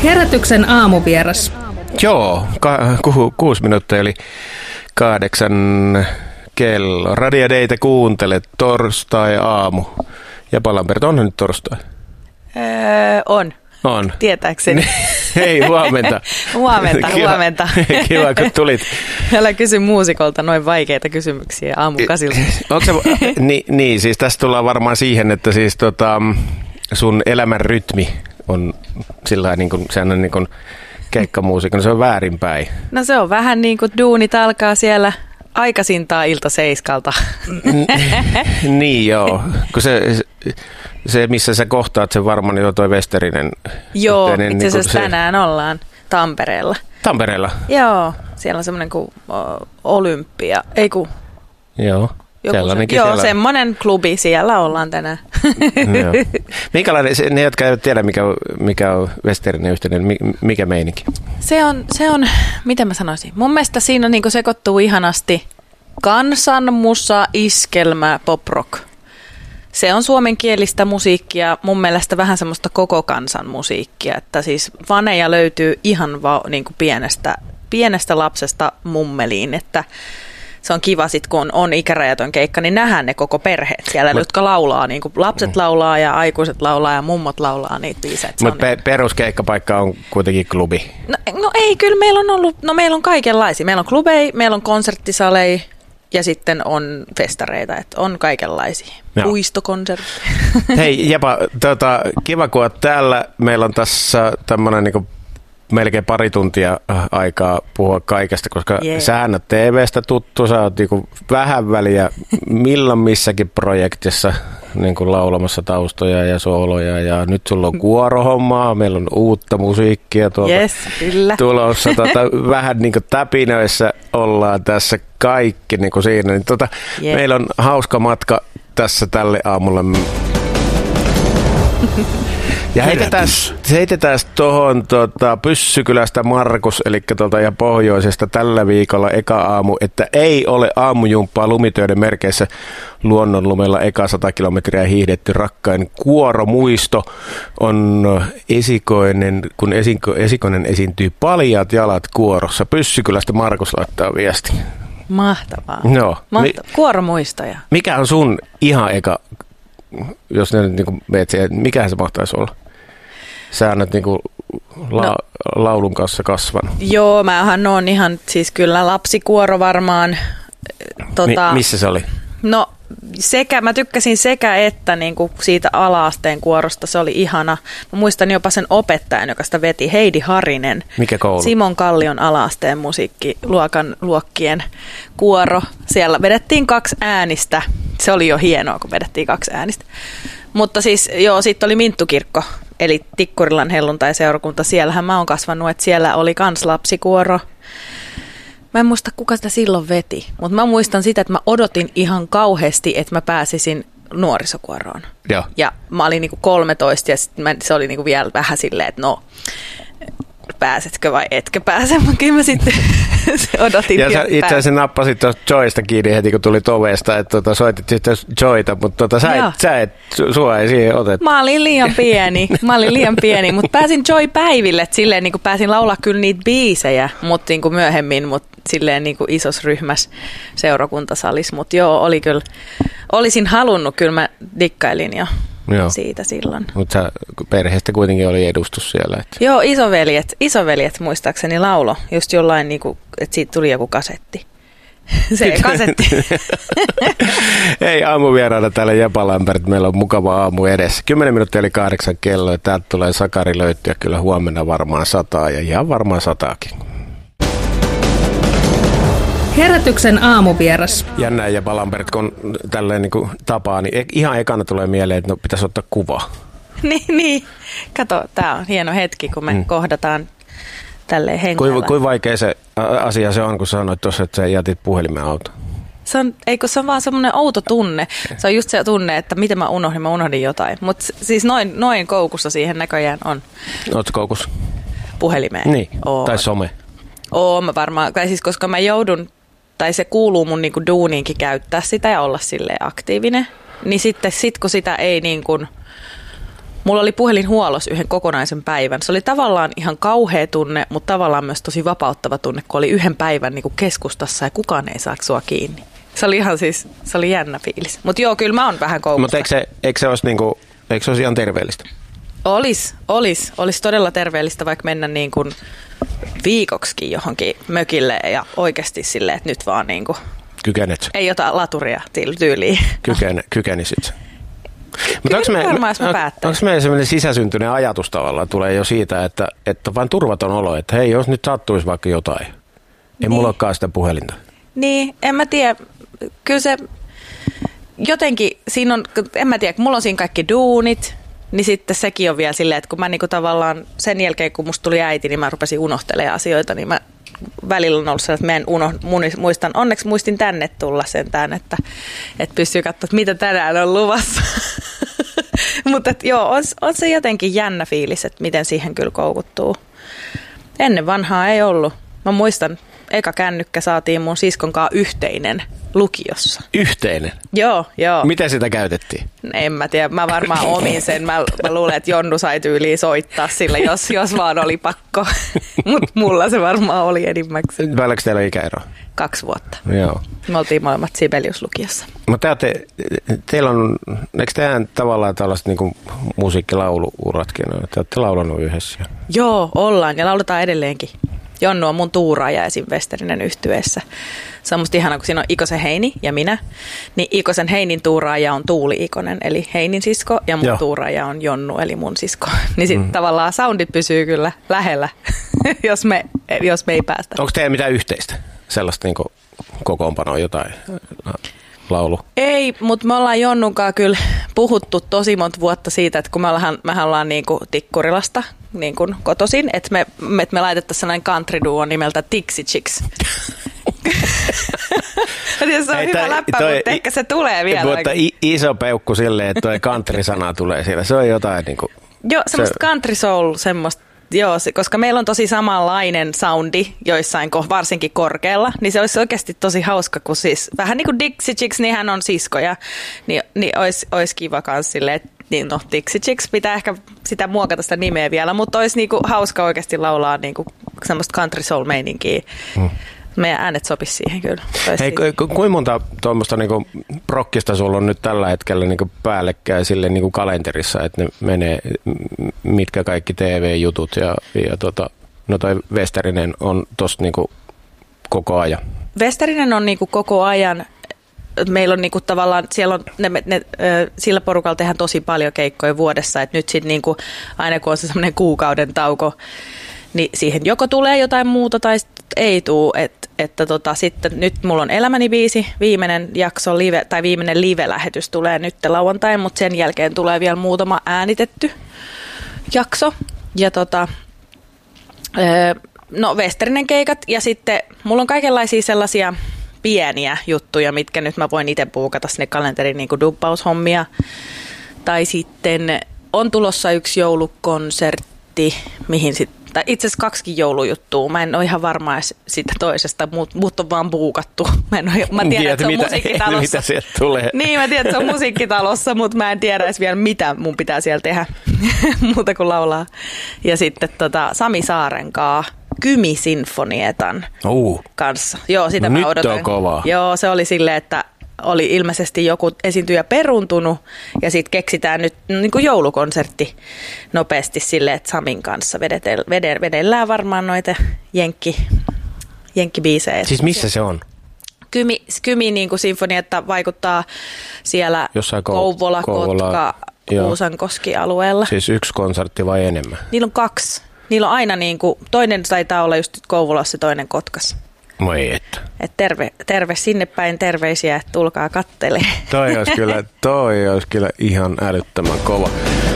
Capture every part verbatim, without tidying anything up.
Herätyksen aamuvieras. Joo, ka- ku- kuusi minuuttia eli kahdeksan kello. Radio Daytä kuuntelet torstai-aamu. Ja Palambert, onhan nyt torstai? Öö, on. On. Tietääkseni. Hei, huomenta. huomenta, Kiva, huomenta. Kiva, kun tulit. Älä kysy muusikolta noin vaikeita kysymyksiä aamukasilta. Onko se, ni, niin, siis tässä tullaan varmaan siihen, että siis tota, sun elämän rytmi on sillä niin kuin, sehän on niin kuin keikkamuusikko, se on väärinpäin. No se on vähän niin kuin duunit alkaa siellä aikaisintaa ilta seiskalta. Niin joo, kun se, se missä sä kohtaat sen varmaan, niin on toi Westerinen. Joo, yhteinen, itse asiassa niin se, tänään ollaan Tampereella. Tampereella? Joo, siellä on semmoinen kuin o, Olympia, ei kun... Joo. Joku se, joo, siellä... semmoinen klubi, siellä ollaan tänään. Joo. Minkälainen, ne jotka eivät tiedä mikä, mikä on Westerinen yhteinen, mikä meininki? Se on, se on, miten mä sanoisin, mun mielestä siinä niin sekoittuu ihanasti kansanmusa, iskelmä, pop-rock. Se on suomenkielistä musiikkia, mun mielestä vähän semmoista koko kansan musiikkia, että siis faneja löytyy ihan va, niin kuin pienestä, pienestä lapsesta mummeliin, että se on kiva sitten, kun on ikärajaton keikka, niin nähdään ne koko perheet siellä, Mut, jotka laulaa. Niin kuin lapset laulaa ja aikuiset laulaa ja mummot laulaa niitä biisejä. Mutta pe- peruskeikkapaikka on kuitenkin klubi. No, no ei, kyllä meillä on ollut, no meillä on kaikenlaisia. Meillä on klubeja, meillä on konserttisaleja ja sitten on festareita, että on kaikenlaisia. Joo. Puistokonsertti. Hei Jepa, tota, kiva kun olet täällä. Meillä on tässä tämmöinen niinku melkein pari tuntia aikaa puhua kaikesta, koska yeah. sähän oot T V:stä tuttu, sä oot niinku vähän väliä milloin missäkin projektissa niinku laulamassa taustoja ja sooloja ja nyt sulla on kuorohommaa, meillä on uutta musiikkia tuolta yes, kyllä. tulossa, tota, vähän niinku täpinöissä ollaan tässä kaikki niinku siinä, niin tota, yeah. meillä on hauska matka tässä tälle aamulle. Ja heitetään, heitetään tuohon tota, Pyssykylästä Markus, eli tuolta ja pohjoisesta tällä viikolla eka aamu, että ei ole aamujumppaa lumitöiden merkeissä luonnonlumella eka sata kilometriä hiihdetty. Rakkain kuoromuisto on esikoinen, kun esiko, esikoinen esiintyy paljaat jalat kuorossa. Pyssykylästä Markus laittaa viesti. Mahtavaa. No, Mahta- Kuoromuistoja. Mikä on sun ihan eka, jos ne nyt niin meet siihen, mikähän se mahtaisi olla? Sä olet niin la- no. laulun kanssa kasvanut. Joo, mähän on ihan siis kyllä lapsikuoro varmaan. Tota, Mi- missä se oli? No sekä, mä tykkäsin sekä että niin kuin siitä ala-asteen kuorosta, se oli ihana. Mä muistan jopa sen opettajan, joka sitä veti, Heidi Harinen. Mikä koulu? Simon Kallion ala-asteen musiikkiluokan luokkien kuoro. Siellä vedettiin kaksi äänistä. Se oli jo hienoa, kun vedettiin kaksi äänistä. Mutta siis joo, sitten oli Minttukirkko, eli Tikkurilan helluntai-seurakunta. Siellähän mä oon kasvanut, että siellä oli kans lapsikuoro. Mä en muista, kuka sitä silloin veti, mutta mä muistan sitä, että mä odotin ihan kauheasti, että mä pääsisin nuorisokuoroon. Joo. Ja mä olin niinku kolmetoista ja sit mä, se oli niinku vielä vähän silleen, että no, pääsetkö vai etkö pääse, mutta kyllä mä sitten odotin. Ja sä itse asiassa nappasit tuosta Joysta kiinni heti, kun tuli ovesta, että tota, soitit sitten Joyta, mutta tota, sä, et, sä et, sua ei siihen otettu. Mä olin liian pieni, mä olin liian pieni, mutta pääsin Joy-päiville, että silleen niin kuin pääsin laulaa kyllä niitä biisejä, mutta niin kuin myöhemmin, mutta silleen niin kuin isossa ryhmässä seurakuntasalissa, mutta joo, oli kyllä, olisin halunnut, kyllä mä dikkailin jo. Joo. Siitä silloin. Mutta perheestä kuitenkin oli edustus siellä. Että. Joo, isoveljet, isoveljet muistaakseni laulo, just jollain, niinku, että siitä tuli joku kasetti. Se kasetti. Ei aamuvieraana täällä Jepa Lambert, meillä on mukava aamu edessä. Kymmenen minuuttia eli kahdeksan kello ja täältä tulee Sakari löytyä kyllä huomenna varmaan sataa ja ihan varmaan sataakin. Herätyksen aamuvieras. Jännä Jepa Lambert, kun tälleen niin kuin tapaa, niin ihan ekana tulee mieleen, että no, pitäisi ottaa kuva. niin, niin. Kato, tämä on hieno hetki, kun me mm. kohdataan tälleen hengellä. Kuinka kui vaikea se asia se on, kun sanoit tuossa, että sä jätit puhelimen autoon? Se on, eikö se on vaan semmoinen outo tunne. Se on just se tunne, että miten mä unohdin, mä unohdin jotain. Mutta siis noin, noin koukussa siihen näköjään on. Ootko koukussa? Puhelimeen. Niin, Oon. Tai some. Oo, mä varmaan, tai siis koska mä joudun, tai se kuuluu mun niinku duuniinkin käyttää sitä ja olla silleen aktiivinen. Niin sitten sit kun sitä ei niin kuin Mulla oli puhelin huollossa yhden kokonaisen päivän. Se oli tavallaan ihan kauhea tunne, mutta tavallaan myös tosi vapauttava tunne, kun oli yhden päivän niin kuin keskustassa ja kukaan ei saa sua kiinni. Se oli ihan siis, se oli jännä fiilis. Mutta joo, kyllä mä oon vähän koukussa. Mutta eikö se, eikö se olisi niinku, eikö se olisi ihan terveellistä? Olis, olis. Olis todella terveellistä vaikka mennä niin kuin viikoksikin johonkin mökille ja oikeasti silleen, että nyt vaan niin kuin Kykenet. ei ota laturia tyyliin. Kykene, kykenisit. Mutta onko me, varmaan, me, onko meillä sellainen sisäsyntyinen ajatus tavallaan tulee jo siitä, että, että vain turvaton olo, että hei, jos nyt sattuisi vaikka jotain, ei niin. Mulla olekaan sitä puhelinta. Niin, en mä tiedä. Kyllä se jotenkin, siinä on, en mä tiedä, kun mulla on siinä kaikki duunit, niin sitten sekin on vielä silleen, että kun mä niinku tavallaan sen jälkeen, kun musta tuli äiti, niin mä rupesin unohtelemaan asioita, niin mä välillä on ollut sellainen, että mä en uno, muistan, onneksi muistin tänne tulla sentään, että, että pystyy katsomaan, että mitä tänään on luvassa. Mutta joo, on, on se jotenkin jännä fiilis, että miten siihen kyllä koukuttuu. Ennen vanhaa ei ollut. Mä muistan, eka kännykkä saatiin mun siskon kanssa yhteinen lukiossa. Yhteinen? Joo, joo. Miten sitä käytettiin? En mä tiedä, mä varmaan omin sen. Mä, mä luulen, että Jonnu sai tyyliin soittaa sille, jos, jos vaan oli pakko. Mutta mulla se varmaan oli enimmäkseen. Paljonko teillä on ikäero? Kaksi vuotta. Joo. Me oltiin molemmat Sibelius-lukiossa. Mutta te, teillä on, eikö tehdään tavallaan tällaiset niin musiikkilaulu-uratkin? Te olette laulanut yhdessä. Joo, ollaan ja lauletaan edelleenkin. Jonnu on mun tuuraaja esim. Westerinen yhtyeessä. Se on musta ihana, kun siinä on Ikosen Heini ja minä. Niin Ikosen Heinin tuuraaja on Tuuli Ikonen, eli Heinin sisko, ja mun Joo. tuuraaja on Jonnu, eli mun sisko. Niin sitten mm. tavallaan soundit pysyy kyllä lähellä, jos, me, jos me ei päästä. Onko teillä mitään yhteistä? Sellaista niin kokoonpanoa jotain laulu? Ei, mutta me ollaan Jonnunkaan kyllä puhuttu tosi monta vuotta siitä, että kun me ollaan, mehän ollaan niin kuin Tikkurilasta niin kuin kotoisin, että me, me, me laitettaisiin sellainen country duo nimeltä Dixie Chicks. Se on Ei, hyvä toi, läppä, toi, mutta ehkä se tulee vielä. Mutta iso peukku silleen, että toi country-sana tulee siellä. Se on jotain niin kuin... Joo, semmoista se... country soul, semmoista. Joo, koska meillä on tosi samanlainen soundi joissain, varsinkin korkealla, niin se olisi oikeasti tosi hauska, kun siis vähän niin kuin Dixie Chicks, niin hän on siskoja, niin, niin olisi, olisi kiva kans silleen, että niin no Dixie Chicks pitää ehkä sitä muokata sitä nimeä vielä, mutta olisi niinku hauska oikeasti laulaa niinku semmoista country soul meininkiä. Hmm. Meidän äänet sopisi siihen kyllä. Hei, ku, kuinka monta tuommoista niinku prokkista sulla on nyt tällä hetkellä niinku päällekkäin sille niinku kalenterissa, että ne menee, mitkä kaikki T V-jutut ja, ja tota, no toi Westerinen on tossa niinku koko ajan? Westerinen on niinku koko ajan. Meillä on niinku tavallaan, siellä on, ne, ne, sillä porukalla tehdään tosi paljon keikkoja vuodessa, että nyt sitten niinku, aina kun on se semmoinen kuukauden tauko, niin siihen joko tulee jotain muuta tai ei tule, että että tota, sitten nyt mulla on Elämäni biisi, viimeinen jakso live, tai viimeinen live-lähetys tulee nyt lauantain, mutta sen jälkeen tulee vielä muutama äänitetty jakso. Ja tota, no Westerinen keikat ja sitten mulla on kaikenlaisia sellaisia pieniä juttuja, mitkä nyt mä voin itse puukata sinne kalenteriin, niin kuin dubbaushommia. Tai sitten on tulossa yksi joulukonsertti, mihin sitten tai itse asiassa kaksikin joulujuttua. Mä en ole ihan varma siitä toisesta, mutta mut on vaan buukattu. Mä, en ole, mä tiedän, Tiedät, että se on mitä, musiikkitalossa. Mitä sieltä tulee. Niin, mä tiedän, että se on musiikkitalossa, mutta mä en tiedä edes vielä, mitä mun pitää siellä tehdä muuta kuin laulaa. Ja sitten tota, Sami Saarenkaa Kymi-sinfonietan uh. kanssa. Joo, sitä no mä odotan. Nyt on kovaa. Joo, se oli silleen, että oli ilmeisesti joku esiintyjä peruntunut ja sitten keksitään nyt niin kuin joulukonsertti nopeasti silleen, että Samin kanssa vedetell, vede, vedellään varmaan noita jenkki, jenkkibiisejä. Siis missä se on? Kymi, Kymi niin kuin sinfonietta vaikuttaa siellä Jossain Kouvola, Kouvola, Kotka, Kuusankoski-alueella. Siis yksi konsertti vai enemmän? Niillä on kaksi. Niillä on aina niin kuin, toinen taitaa olla just Kouvolassa, toinen Kotkassa. Moi että. Et terve, terve sinne päin, terveisiä, että tulkaa kattelee. Toi olisi kyllä, toi olisi kyllä ihan älyttömän kova.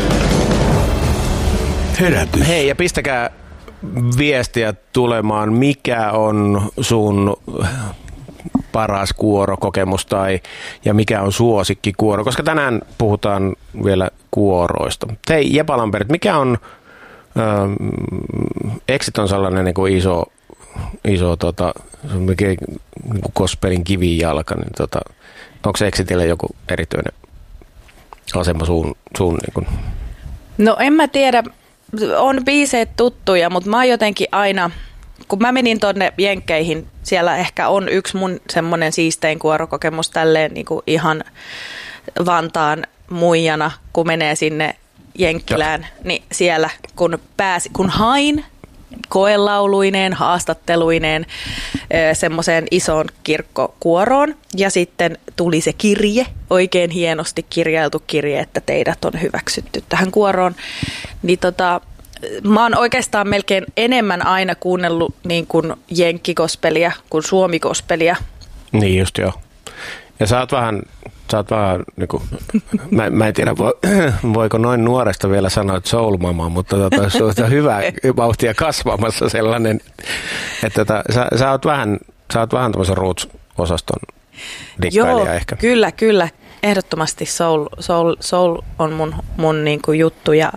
Herätys. Hei, ja pistäkää viestiä tulemaan, mikä on sun paras kuorokokemus tai ja mikä on suosikkikuoro, koska tänään puhutaan vielä kuoroista. Hei, Jepa Lambert, mikä on, ähm, Exit on sellainen niin kuin iso iso tota, niin kuin gospelin kivijalka, niin tota, onko Exitillä joku erityinen asema suun, suun niin kuin No en mä tiedä, on biiseet tuttuja, mutta mä oon jotenkin aina, kun mä menin tonne Jenkkeihin, siellä ehkä on yksi mun semmoinen siistein kuorokokemus tälleen niin kuin ihan Vantaan muijana, kun menee sinne Jenkkilään, ja. Niin siellä kun pääsi, kun hain koelauluineen, haastatteluineen semmoiseen isoon kirkkokuoroon ja sitten tuli se kirje, oikein hienosti kirjailtu kirje, että teidät on hyväksytty tähän kuoroon, niin tota, mä oon oikeastaan melkein enemmän aina kuunnellut niin kuin jenkkigospelia kuin suomigospelia. Niin just joo. Ja sä oot vähän, sä oot vähän niin kuin, mä, mä en tiedä voiko noin nuoresta vielä sanoa, että soul mama, mutta tota, se on hyvä vauhtia kasvamassa sellainen, että tota, sä, sä oot vähän, sä oot vähän tämmöisen roots-osaston dikkailija Joo, ehkä. Kyllä, kyllä. Ehdottomasti soul, soul, soul on mun, mun niin kuin juttu ja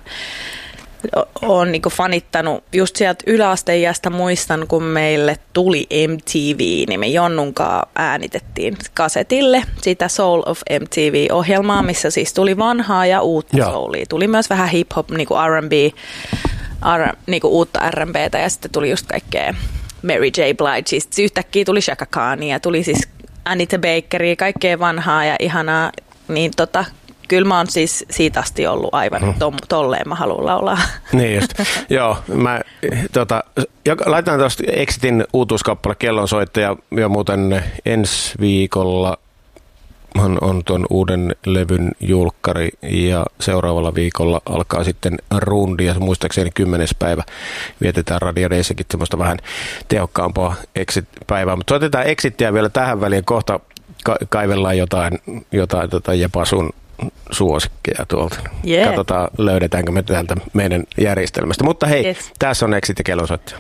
olen niin kuin fanittanut just sieltä yläasteiästä, muistan, kun meille tuli M T V, niin me Jonnunkaan äänitettiin kasetille sitä Soul of M T V-ohjelmaa, missä siis tuli vanhaa ja uutta Joo. soulia. Tuli myös vähän hip-hop, niin kuin R and B, R, niin kuin uutta R and B:tä ja sitten tuli just kaikkea Mary J. Blige. Yhtäkkiä tuli Chaka Khania, tuli siis Anita Bakeria, kaikkea vanhaa ja ihanaa, niin tota... Kyllä mä oon siis siitä asti ollut aivan mm. to, tolleen mä haluan laulaa. Niin just. Joo, mä tota, laitan tuosta Exitin uutuuskappale Kellonsoittaja ja muuten ensi viikolla on, on tuon uuden levyn julkkari ja seuraavalla viikolla alkaa sitten rundi ja muistaakseni kymmenes päivä vietetään Radio Dayssäkin semmoista vähän tehokkaampaa Exit-päivää. Mutta soitetaan Exitia vielä tähän väliin, kohta ka- kaivellaan jotain, jotain tota Jepa sun suosikkeja tuolta. Yeah. Katsotaan, löydetäänkö me täältä meidän järjestelmästä. Mutta hei, yes. Tässä on Exit ja Kellonsoittaja.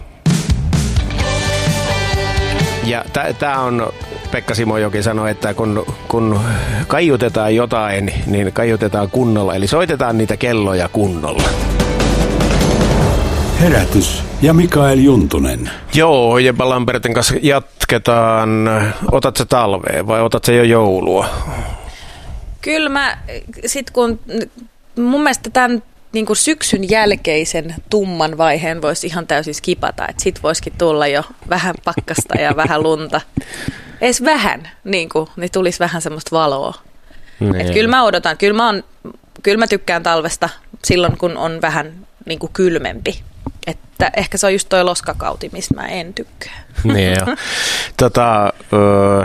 Ja tämä on, Pekka Simojoki sanoi, että kun, kun kaiutetaan jotain, niin kaiutetaan kunnolla. Eli soitetaan niitä kelloja kunnolla. Herätys ja Mikael Juntunen. Joo, Jepa Lambertin kanssa jatketaan. Otat sä talvea vai otat sä jo joulua? Kyllä mä, sit kun mun mielestä tämän niin kuin syksyn jälkeisen tumman vaiheen voisi ihan täysin skipata, että sit voisikin tulla jo vähän pakkasta ja vähän lunta. Ees vähän, niin, kuin, niin tulisi vähän semmoista valoa. Niin. Et kyllä mä odotan, kyllä mä, on, kyllä mä tykkään talvesta silloin, kun on vähän niin kuin kylmempi. Että ehkä se on just toi loskakauti, mistä mä en tykkää. Niin joo. Tota, öö,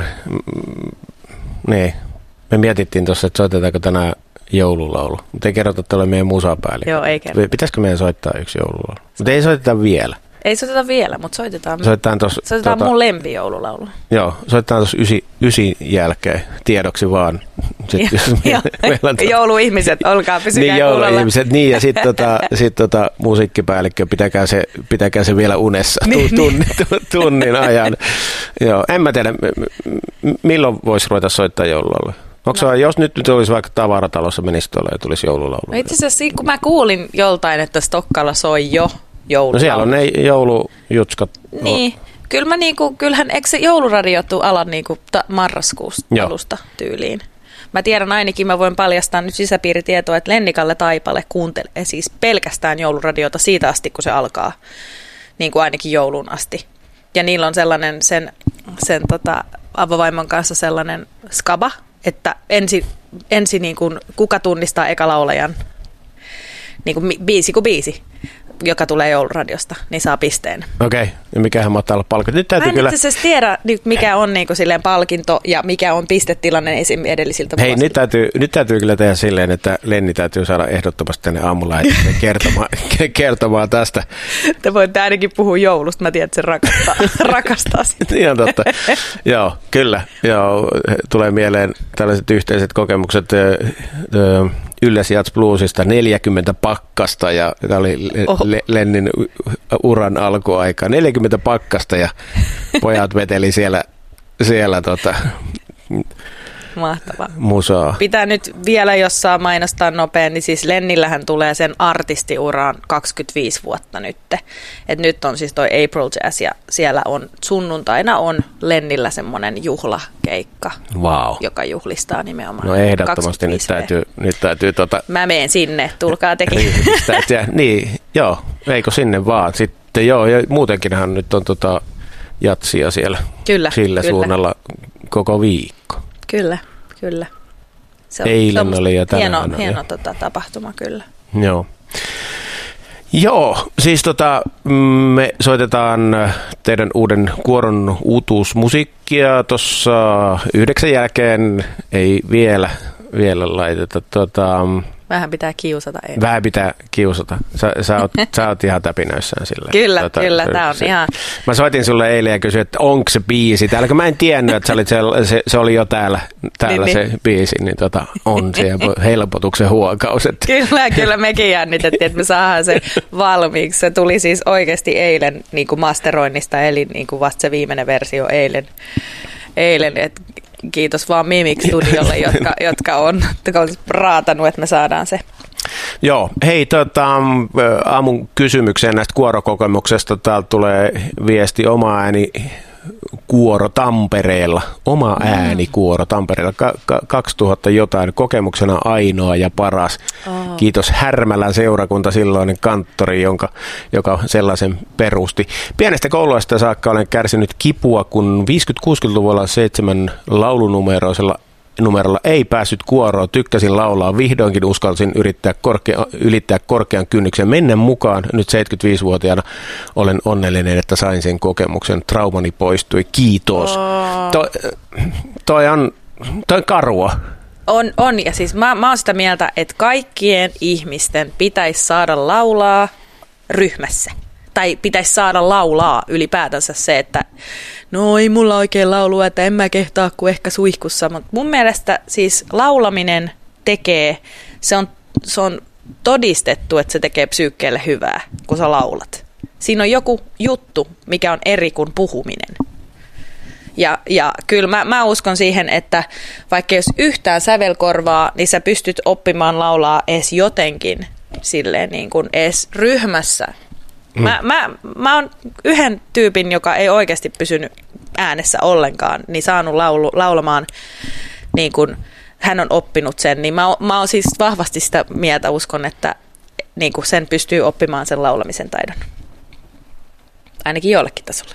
niin. Me mietittiin tuossa, että soitetaanko tänään joululaulu. Mutta ei kerrota tuolle meidän musapäällikkö. Joo, ei kerrota. Pitäisikö meidän soittaa yksi joululaulu? Mutta ei soiteta vielä. Ei soiteta vielä, mutta soitetaan, soitetaan, tos, soitetaan tuota, mun lempijoululaulu. Joo, soitetaan tuossa ysi, ysin jälkeen tiedoksi vaan. Sit, jo, jo. To... Jouluihmiset, olkaa pysykää niin, kuulolla. Jouluihmiset, niin ja sitten tota, sit tota, musiikkipäällikkö, pitäkää se, pitäkää se vielä unessa niin, tunnin, tunnin ajan. Joo, en mä tiedä, milloin voisi ruveta soittaa joululaulu? Onko no. se, jos nyt, nyt olisi vaikka tavaratalossa menisi tuolla ja tulisi joululaulu? Itse asiassa kun mä kuulin joltain, että Stokkalla soi jo joululaulu. No siellä on ne joulujutskat. Niin, kyllä mä niinku, kyllähän, eikö se jouluradio tuu alan niinku ta- marraskuusta alusta tyyliin? Mä tiedän ainakin, mä voin paljastaa nyt sisäpiiritietoa, että Lennikalle Taipale kuuntelee siis pelkästään jouluradiota siitä asti, kun se alkaa, niin kuin ainakin jouluun asti. Ja niillä on sellainen sen, sen tota, avovaimon kanssa sellainen skaba, että ensi, ensi niin kuin, kuka tunnistaa eka laulajan niin kuin biisi kuin biisi, joka tulee jouluradiosta, niin saa pisteen. Okei, okay. Ja mikähän mahtaa olla palkinto? Nyt täytyy Mä en kyllä... itse asiassa tiedä, mikä on niin kuin, silleen palkinto ja mikä on pistetilanne esim. Edellisiltä Hei, vuosilta. nyt täytyy, nyt täytyy kyllä tehdä silleen, että Lenni täytyy saada ehdottomasti tänne aamulla kertomaan, kertomaan tästä. Te voitte ainakin puhua joulusta, mä tiedän, että se rakastaa, rakastaa sitä. Ihan totta. Joo, kyllä. Joo, tulee mieleen tällaiset yhteiset kokemukset Ylläs Jats Bluesista, neljäkymmentä pakkasta ja tämä oli Le- Lennin uran alkuaika. neljäkymmentä pakkasta ja pojat veteli siellä, siellä tota, Mahtavaa. musaa. Pitää nyt vielä, jos saa mainostaa nopein, niin siis Lennillähän tulee sen artistiuraan kaksikymmentäviisi vuotta nyt. Et nyt on siis toi April Jazz ja siellä on sunnuntaina on Lennillä semmoinen juhlakeikka, Wow. joka juhlistaa nimenomaan No ehdottomasti nyt täytyy, nyt täytyy tota... Mä menen sinne, tulkaa tekin. Niin, joo, eikö sinne vaan. Sitten joo, ja muutenkinhan nyt on tota jatsia siellä Kyllä, sillä kyllä. suunnalla koko viikko. Kyllä, kyllä. Se on, Eilen se on oli ja tänään hieno, oli. hieno tota, tapahtuma kyllä. Joo. Joo, siis tota, me soitetaan teidän uuden kuoron uutuusmusiikkia tuossa yhdeksän jälkeen, ei vielä, vielä laiteta. Tota, Vähän pitää kiusata. Ei. vähän pitää kiusata. Sä, sä, oot, sä oot ihan täpinöissään sillä. Kyllä, tota, kyllä, se, tää on se, ihan... Mä soitin sulle eilen ja kysyin, että onko se biisi täällä, kun mä en tiennyt, että sä olit se, se, se oli jo täällä, täällä niin, se niin. biisi, niin tota, on se helpotuksen huokaus. Että. Kyllä, kyllä mekin jännitettiin, että me saadaan se valmiiksi. Se tuli siis oikeasti eilen niin kuin masteroinnista, eli niin kuin vasta se viimeinen versio eilen. eilen että kiitos vaan Mimik Studiolle, jotka, jotka on, jotka on raatanut, että me saadaan se. Joo, hei tota, aamun kysymykseen näistä kuorokokemuksesta. Täältä tulee viesti oma ääni kuoro Tampereella. Oma ääni kuoro Tampereella. Ka- ka- kaksituhatta jotain. Kokemuksena ainoa ja paras. Oh. Kiitos Härmälän seurakunta, silloinen kanttori, jonka, joka sellaisen perusti. Pienestä kouluista saakka olen kärsinyt kipua, kun viisikymmentä-kuusikymmentäluvulla seitsemän laulunumeroisella numerolla ei päässyt kuoroon, tykkäsin laulaa, vihdoinkin uskalsin yrittää korkea, ylittää korkean kynnyksen, mennä mukaan. Nyt seitsemänkymmentäviisivuotiaana olen onnellinen, että sain sen kokemuksen. Traumani poistui. Kiitos. Oh. Toi, toi, on, toi on karua. On, on, ja siis mä, mä oon sitä mieltä, että kaikkien ihmisten pitäisi saada laulaa ryhmässä. Tai pitäisi saada laulaa ylipäätänsä se, että no ei mulla oikein laulua, että en mä kehtaa kuin ehkä suihkussa. Mutta mun mielestä siis laulaminen tekee, se on, se on todistettu, että se tekee psyykkeelle hyvää, kun sä laulat. Siinä on joku juttu, mikä on eri kuin puhuminen. Ja, ja kyllä mä, mä uskon siihen, että vaikka jos yhtään sävelkorvaa, niin sä pystyt oppimaan laulaa edes jotenkin silleen niin kuin edes ryhmässä. Mä, mä, mä oon yhden tyypin, joka ei oikeasti pysynyt äänessä ollenkaan, niin saanut laulu, laulamaan niin kuin hän on oppinut sen. Niin mä, mä oon siis vahvasti sitä mieltä, uskon, että niin kuin sen pystyy oppimaan sen laulamisen taidon. Ainakin jollekin tasolle.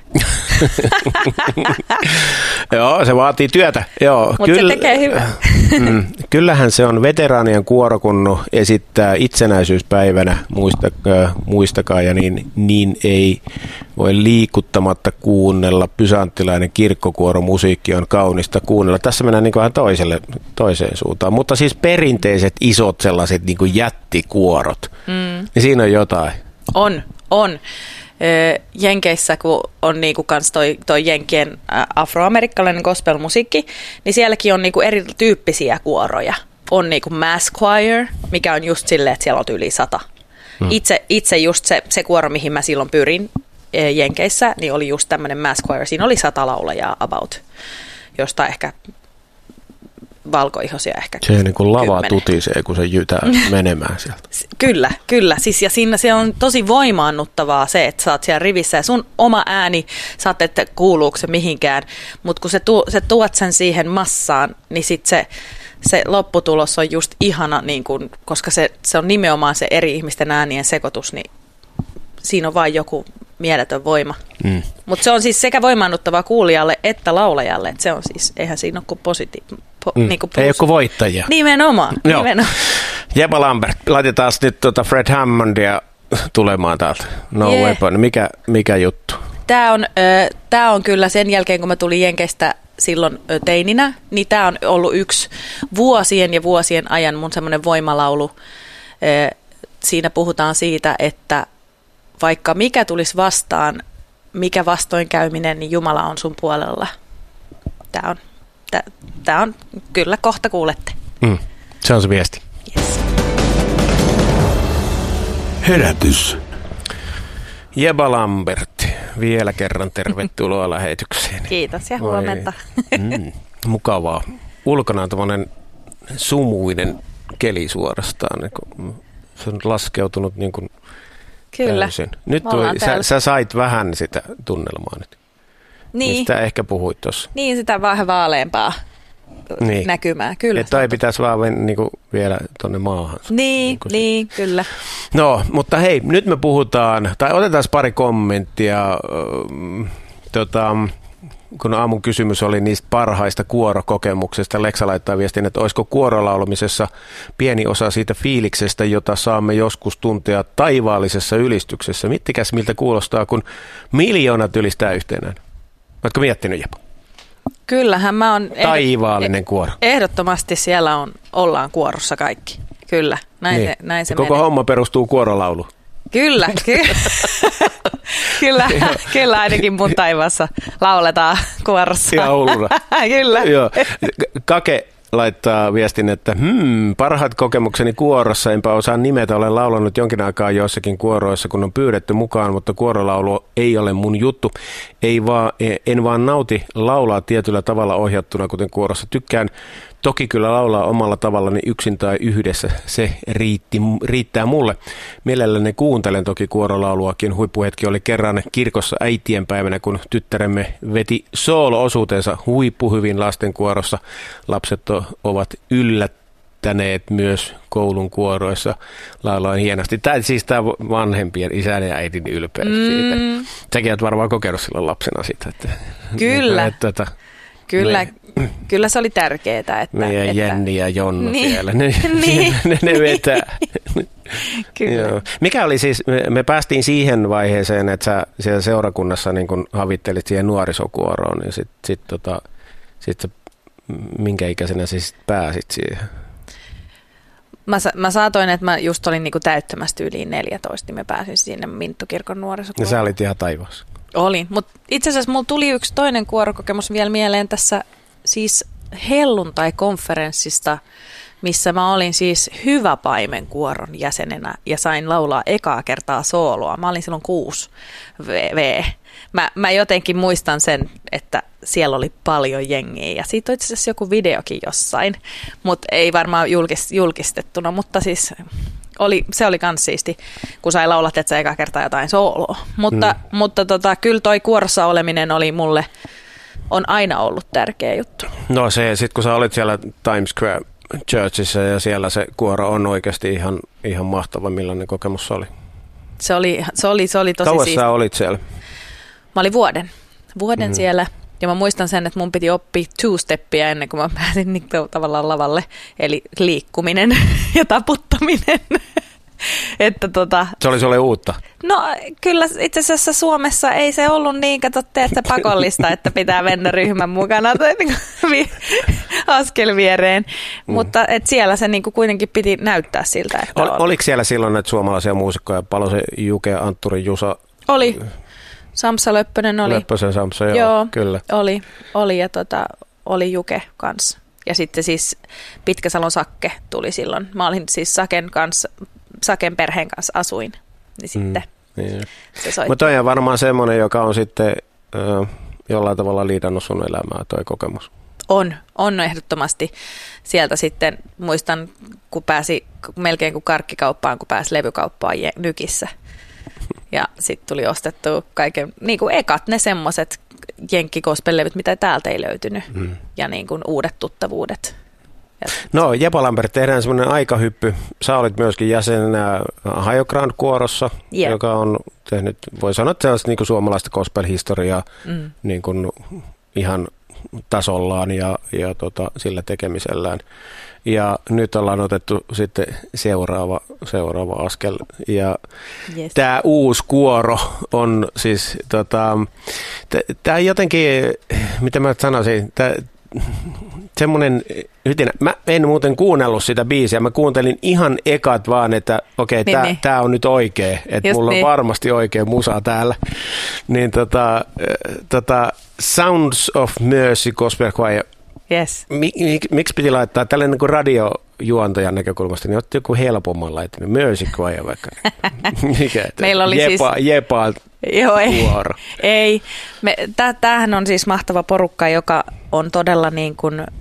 Joo, se vaatii työtä. Mutta se tekee hyvää. mm, kyllähän se on veteraanien kuoro, kun esittää itsenäisyyspäivänä, muistakaa, muistakaa ja niin, niin ei voi liikuttamatta kuunnella. Pysanttilainen kirkkokuoro, musiikki on kaunista kuunnella. Tässä mennään niin kuin vähän toiselle, toiseen suuntaan. Mutta siis perinteiset isot sellaiset niin kuin jättikuorot, mm. niin siinä on jotain. On, on. Jenkeissä, kun on niinku kans toi, toi Jenkien afroamerikkalainen gospelmusiikki, niin sielläkin on niinku erityyppisiä kuoroja. On niinku mass choir, mikä on just silleen, että siellä on yli sata. Hmm. Itse, itse just se, se kuoro, mihin mä silloin pyrin Jenkeissä, niin oli just tämmöinen mass choir. Siinä oli sata laulajaa about, josta ehkä valkoihosia ehkä se niin kuin lava kymmenen. tutisee, kun se jytää menemään sieltä. Kyllä, kyllä. Siis, ja siinä se on tosi voimaannuttavaa se, että sä oot siellä rivissä ja sun oma ääni, sä oot, että kuuluuko se mihinkään, mutta kun se, tu, se tuot sen siihen massaan, niin sit se, se lopputulos on just ihana, niin kun, koska se, se on nimenomaan se eri ihmisten äänien sekoitus, niin siinä on vain joku mieletön voima. Mm. Mutta se on siis sekä voimaannuttavaa kuulijalle että laulajalle, että se on siis, eihän siinä ole kuin positiivinen. Po, mm. niinku Ei ole kuin voittajia. Nimenomaan. nimenomaan. Jebba Lambert, laitetaan nyt tuota Fred Hammondia tulemaan täältä. No yeah. Weapon, mikä, mikä juttu? Tämä on, äh, tää on kyllä sen jälkeen, kun mä tulin Jenkeistä silloin äh, teininä, niin tämä on ollut yksi vuosien ja vuosien ajan mun semmoinen voimalaulu. Äh, siinä puhutaan siitä, että vaikka mikä tulisi vastaan, mikä vastoinkäyminen, niin Jumala on sun puolella. Tämä on, tää, tää on kyllä, kohta kuulette. Mm, se on se viesti. Yes. Herätys. Jebba Lambert, vielä kerran tervetuloa lähetykseen. Kiitos ja huomenta. Mm, mukavaa. ulkona on tämmöinen sumuinen keli suorastaan. Niin kuin, se on laskeutunut niin kuin Kyllä. täysin. Nyt tuli, sä, sä sait vähän sitä tunnelmaa nyt. Niin. Mistä ehkä puhuit tuossa. Niin, sitä vähän vaaleampaa niin. näkymää. Kyllä. Että ei pitäisi vaan mennä niin kuin vielä tuonne maahan. Niin, niin, niin, kyllä. No, mutta hei, nyt me puhutaan, tai otetaan pari kommenttia. Tota, kun aamun kysymys oli niistä parhaista kuorokokemuksista, Leksa laittaa viestin, että olisiko kuorolaulomisessa pieni osa siitä fiiliksestä, jota saamme joskus tuntea taivaallisessa ylistyksessä. Mittikäs miltä kuulostaa, kun miljoonat ylistää yhtenään. Oletko miettinyt, Jepo? Kyllähän mä oon... Taivaallinen kuoro. Ehdottomasti siellä on, ollaan kuorossa kaikki. Kyllä, näin, niin. se, näin se koko menee. homma perustuu kuorolauluun. Kyllä, ky- kyllä, kyllä ainakin mun taivaassa lauletaan kuorossa. Ja Ouluna. Kyllä. Joo. Kake laittaa viestin, että hmm, parhaat kokemukseni kuorossa, enpä osaa nimetä, olen laulanut jonkin aikaa joissakin kuoroissa, kun on pyydetty mukaan, mutta kuorolaulu ei ole mun juttu. Ei vaan, en vaan nauti laulaa tietyllä tavalla ohjattuna, kuten kuorossa tykkään. Toki kyllä laulaa omalla tavallani yksin tai yhdessä, se riitti, riittää mulle. Mielelläni kuuntelen toki kuorolauluakin. Huippuhetki oli kerran kirkossa äitienpäivänä, kun tyttäremme veti soolo-osuutensa huippuhyvin lastenkuorossa. Lapset ovat yllättäneet myös koulun kuoroissa lauloin hienosti. Tämä siis tämä vanhempien isän ja äidin ylpeys mm. siitä. Säkin olet varmaan kokenut silloin lapsena sitä. Että, kyllä. Että, että, Kyllä, me, kyllä se oli tärkeää. Että, meidän että, Jenni ja Jonna niin, siellä, ne, niin. ne, ne vetää. Kyllä. Joo. Mikä oli siis, me, me päästiin siihen vaiheeseen, että sä siellä seurakunnassa niin kun havittelit siihen nuorisokuoroon, niin sitten sit, tota, sit sä, minkä ikäisenä sä sit pääsit siihen? Mä, mä saatoin, että mä just olin niinku täyttämästä yli neljätoista, niin mä pääsin sinne Minttokirkon nuorisokuoroon. Ja sä olit ihan taivaassa. Olin, mutta itse asiassa mulla tuli yksi toinen kuorokokemus vielä mieleen tässä siis helluntai-konferenssista, missä mä olin siis Hyvä Paimen kuoron jäsenenä ja sain laulaa ekaa kertaa sooloa. Mä olin silloin kuusi V. Mä, mä jotenkin muistan sen, että siellä oli paljon jengiä ja siitä on itse asiassa joku videokin jossain, mutta ei varmaan julkis, julkistettuna, mutta siis... Oli, se oli kans siisti, kun sai laulat, että sä eka kertaa jotain sooloa. Mutta, mm. mutta tota, kyllä toi kuorossa oleminen oli mulle, on aina ollut tärkeä juttu. No se, sit kun sä olit siellä Times Square Churchissa ja siellä se kuoro on oikeasti ihan, ihan mahtava, millainen kokemus se oli. Se oli, se oli, se oli tosi Kauas siisti. sä olit siellä? Mä olin vuoden. Vuoden mm. siellä. Ja mä muistan sen, että mun piti oppia two-steppiä ennen kuin mä pääsin niin tavallaan lavalle. Eli liikkuminen ja taputtaminen. että tota, se oli sulle uutta? No kyllä itse asiassa Suomessa ei se ollut niin, kato teestä pakollista, että pitää mennä ryhmän mukana tai askel viereen. Mm. Mutta et siellä se niinku kuitenkin piti näyttää siltä, että Ol, oliko siellä silloin näitä suomalaisia muusikkoja? Palosen Juke, Antturi, Jusa? Oli. Samsa Löppönen oli. Löppösen Samsa, joo, joo kyllä. Oli, oli ja tota, oli Juke kanssa. Ja sitten siis Pitkäsalon Sakke tuli silloin. Mä olin siis Saken kanssa, Saken perheen kanssa asuin. Niin sitten mm, niin. se soitti. Mutta toi on varmaan semmoinen, joka on sitten ö, jollain tavalla liidannut sun elämää toi kokemus. On, on ehdottomasti. Sieltä sitten muistan, kun pääsi melkein kuin karkkikauppaan, kun pääsi levykauppaan Nykissä. Ja sitten tuli ostettu kaiken, niin kuin ekat ne semmoiset jenkki-gospel-levyt, mitä täältä ei löytynyt. Mm. Ja niin kuin uudet tuttavuudet. Ja no Jepo Lambert, tehdään semmoinen aikahyppy. Sä olit myöskin jäsenenä High Ground-kuorossa, yeah. joka on tehnyt, voi sanoa, että sellaista niin kuin suomalaista gospel-historiaa mm. niin kuin ihan tasollaan ja, ja tota, sillä tekemisellään. Ja nyt ollaan otettu sitten seuraava, seuraava askel. Ja yes. Tämä uusi kuoro on siis, tota, tämä jotenkin, mitä mä sanoisin, tää, semmoinen, mä en muuten kuunnellut sitä biisiä, mä kuuntelin ihan ekat vaan, että okei, okay, niin, tämä niin. on nyt oikea, että Just mulla niin. on varmasti oikea musa täällä. Niin tota, tota Sounds of Mercy Gospel Choir. Yes. Mik, mik, miksi piti laittaa tällainen niin radiojuontajan näkökulmasta, niin otti joku helpomman laittanut, Mercy Choir vaikka. Mikä? Meillä oli jepa, siis... Jepa Joo, ei. kuoro. ei. Me, tämähän on siis mahtava porukka, joka on todella niin kuin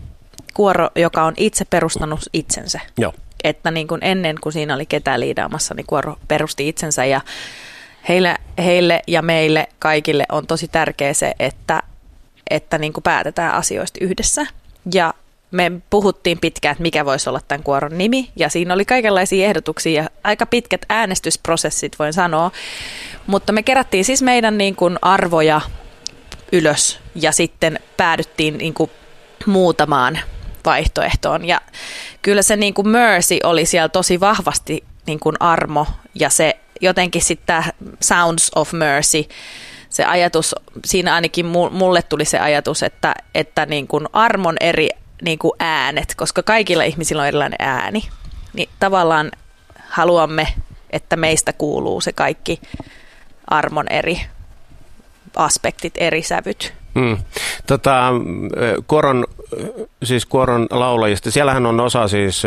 kuoro, joka on itse perustanut itsensä. Joo. Että niin kuin ennen kuin siinä oli ketään liidaamassa, niin kuoro perusti itsensä ja heille, heille ja meille kaikille on tosi tärkeää se, että, että niin kuin päätetään asioista yhdessä. Ja me puhuttiin pitkään, että mikä voisi olla tämän kuoron nimi, ja siinä oli kaikenlaisia ehdotuksia ja aika pitkät äänestysprosessit, voin sanoa. Mutta me kerättiin siis meidän niin kuin arvoja ylös ja sitten päädyttiin niin kuin muutamaan vaihtoehtoon. Ja kyllä se niin kuin Mercy oli siellä tosi vahvasti niin kuin armo, ja se jotenkin sitten Sounds of Mercy, se ajatus, siinä ainakin mulle tuli se ajatus, että, että niin kuin armon eri niin kuin äänet, koska kaikilla ihmisillä on erilainen ääni, niin tavallaan haluamme, että meistä kuuluu se kaikki armon eri aspektit, eri sävyt. Hmm. Tota, kuoron, siis kuoron laulajista, siellähän on osa siis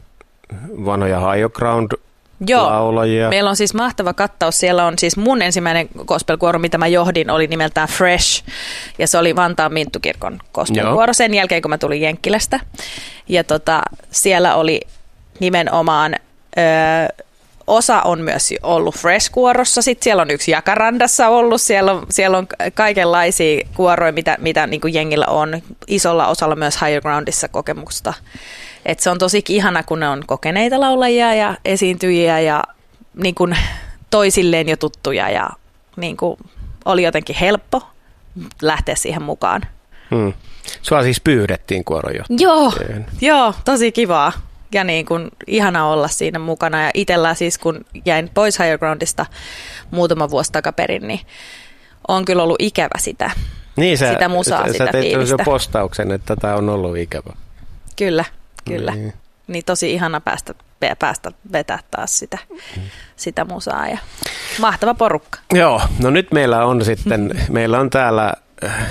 vanhoja Higher Ground Joo, laulajia. Meillä on siis mahtava kattaus. Siellä on siis mun ensimmäinen gospelkuoro, mitä mä johdin, oli nimeltään Fresh. Ja se oli Vantaan Minttukirkon gospelkuoro sen jälkeen, kun mä tulin Jenkkilästä. Ja tota, siellä oli nimenomaan, ö, osa on myös ollut Fresh-kuorossa. Sitten siellä on yksi Jakarandassa ollut. Siellä on, siellä on kaikenlaisia kuoroja, mitä, mitä niin kuin jengillä on. Isolla osalla myös Higher Groundissa kokemusta. Et se on tosi ihana, kun ne on kokeneita laulajia ja esiintyjiä ja niin kuin toisilleen jo tuttuja ja niin kuin oli jotenkin helppo lähteä siihen mukaan. Hmm. Sua siis pyydettiin kuorojohtajaksi. Joo, joo, tosi kivaa ja niin kuin ihana olla siinä mukana. Ja itsellä siis, kun jäin pois Higher Groundista muutama vuosi takaperin, niin on kyllä ollut ikävä sitä, niin sä, sitä musaa, sä, sitä sä teit fiilistä. postauksen, että tämä on ollut ikävä. Kyllä. Kyllä. Niin. niin tosi ihana päästä, päästä vetää taas sitä, mm. sitä musaa ja mahtava porukka. Joo, no nyt meillä on sitten, meillä on täällä äh,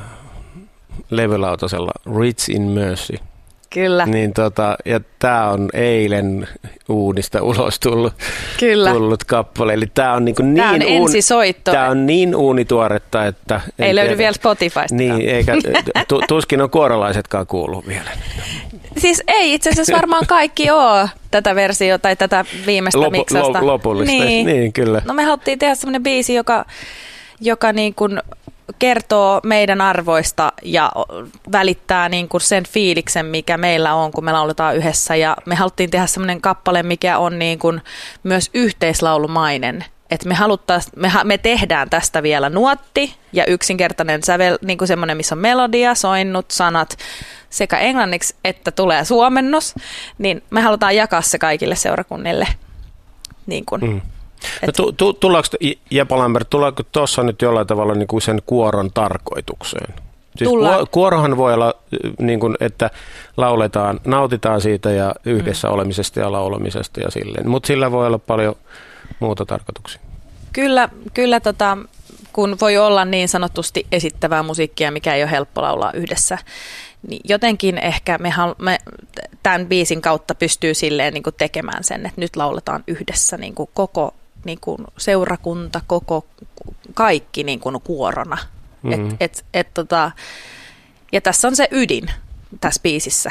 levylautasella Rich in Mercy. Kyllä. Niin tota, ja tää on eilen uunista ulos tullut, Kyllä. tullut kappale. Eli tää on, niinku niin, tää on uun, ensisoitto. Tää on niin uunituoretta, että... Ei löydy tiedä. Vielä Spotifysta. Niin, eikä, tu, tuskin on kuorolaisetkaan kuullut vielä. Siis ei itse asiassa varmaan kaikki ole tätä versiota tai tätä viimeistä Lopu, miksausta. Lo, lopullista, niin. niin kyllä. No me haluttiin tehdä semmoinen biisi, joka, joka niin kuin kertoo meidän arvoista ja välittää niin kuin sen fiiliksen, mikä meillä on, kun me lauletaan yhdessä. Ja me haluttiin tehdä semmoinen kappale, mikä on niin kuin myös yhteislaulumainen. Että me, me, me tehdään tästä vielä nuotti ja yksinkertainen sävel, niin kuin semmoinen, missä on melodia, soinnut, sanat sekä englanniksi että tulee suomennos, niin me halutaan jakaa se kaikille seurakunnille. Niin kuin, mm. no, tu, tu, tullaanko, Jepa Lambert, tullaanko tuossa nyt jollain tavalla niin kuin sen kuoron tarkoitukseen? Siis kuorohan voi olla, niin kuin, että lauletaan, nautitaan siitä ja yhdessä mm. olemisesta ja laulamisesta ja silleen, mutta sillä voi olla paljon muuta tarkoituksia. Kyllä, kyllä tota, kun voi olla niin sanotusti esittävää musiikkia, mikä ei ole helppo laulaa yhdessä, niin jotenkin ehkä me, me tämän biisin kautta pystyy silleen niin kuin tekemään sen, että nyt lauletaan yhdessä niin kuin koko niin kuin seurakunta, koko kaikki niin kuin kuorona. Mm-hmm. Et, et, et, tota, ja tässä on se ydin tässä biisissä,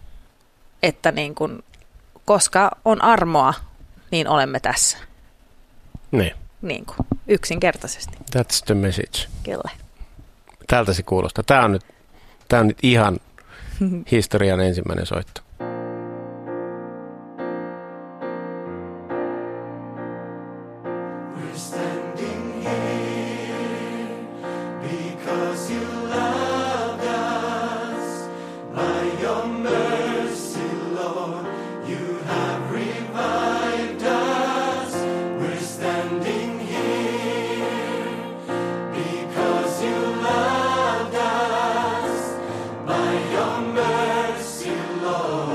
että niin kuin, koska on armoa, niin olemme tässä. Niin. Niin kuin, yksinkertaisesti. That's the message. Kyllä. Tältä se kuulostaa. Tämä on nyt, tämä on nyt ihan historian ensimmäinen soitto. Lord.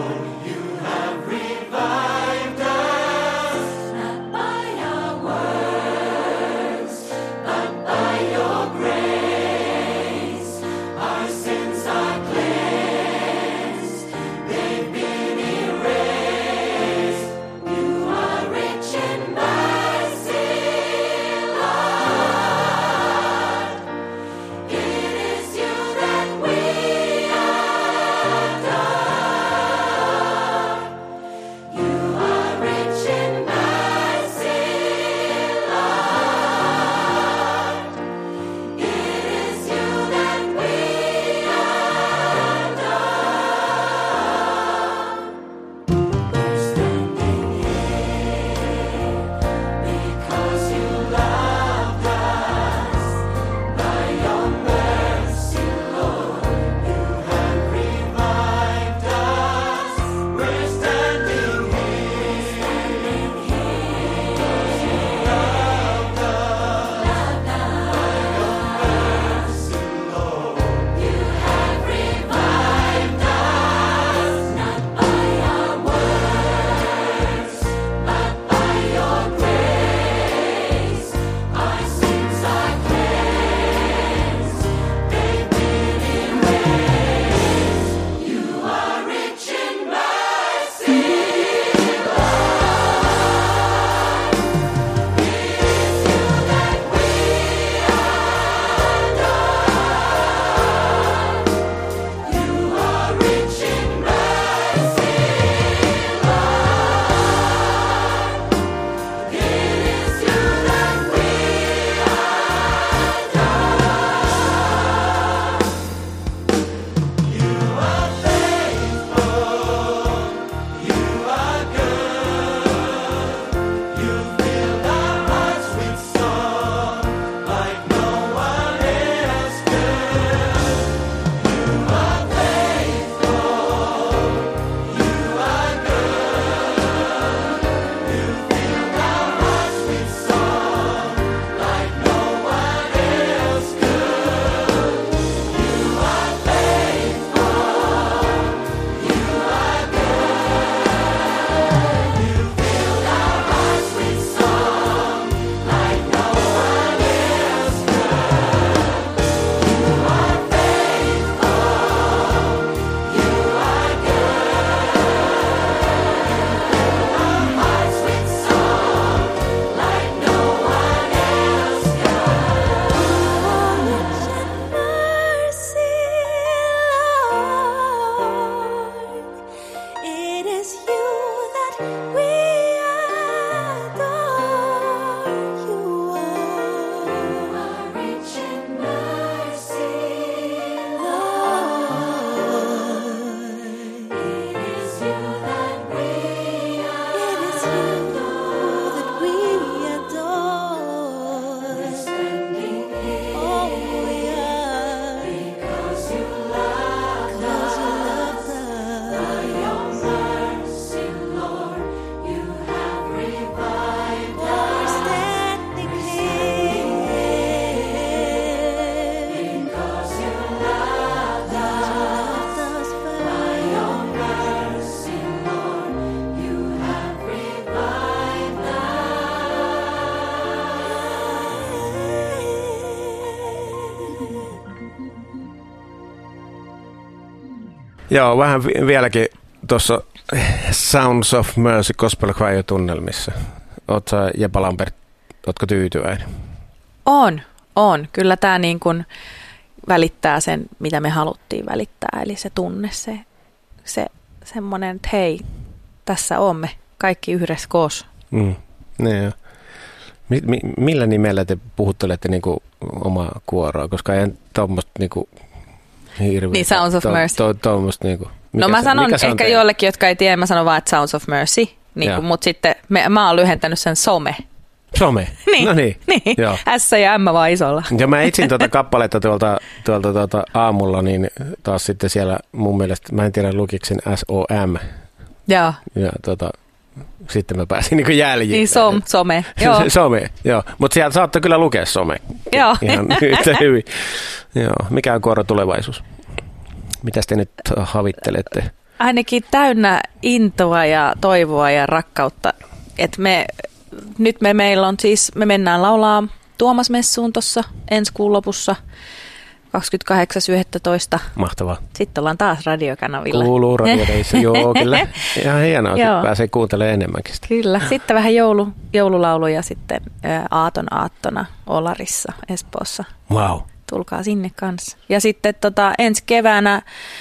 Joo, vähän vi- vieläkin tuossa Sounds of Mercy Gospel Choir-tunnelmissa. Ootko sä, Jepa Lampert, ootko tyytyväinen? On, on. Kyllä tämä niin kuin välittää sen, mitä me haluttiin välittää, eli se tunne, se, se semmoinen, että hei, tässä olemme kaikki yhdessä koossa. Mm. Niin jo. Mi- mi- millä nimellä te puhuttelette niinku omaa kuoroa, koska en tuommoista niinku hirveä. Niin, Sounds of to, Mercy. To, to, niinku, no mä se, sanon se ehkä joillekin, jotka ei tiedä, mä sanon vaan, että Sounds of Mercy, niin mutta sitten me, mä oon lyhentänyt sen some. Some? Niin, no niin. niin. Joo. S ja M vaan isolla. Ja mä etsin tuota kappaletta tuolta, tuolta, tuolta aamulla, niin taas sitten siellä mun mielestä, mä en tiedä lukiko sen S O M. Joo. Ja tota, sitten mä pääsin niin kuin jäljille. Niin som, some, joo. Some, joo. Mutta sieltä saatte kyllä lukea some. Joo. Ihan yhtä hyvin. Joo. Mikä on kuoron tulevaisuus? Mitäs te nyt havittelette? Ainakin täynnä intoa ja toivoa ja rakkautta. Et me, nyt me meillä on siis, me mennään laulaa Tuomasmessuun tuossa ensi kuun lopussa. kahdeskymmeneskahdeksas yhdestoista Mahtavaa. Sitten ollaan taas radiokanavilla. Kuuluu radioteissa, joo kyllä. Ihan hienoa, että pääsee kuuntelemaan enemmänkin sitä. Kyllä. Sitten vähän joulu, joululauluja sitten ää, aaton aattona Olarissa Espoossa. Wow. Tulkaa sinne kanssa. Ja sitten tota, ensi keväänä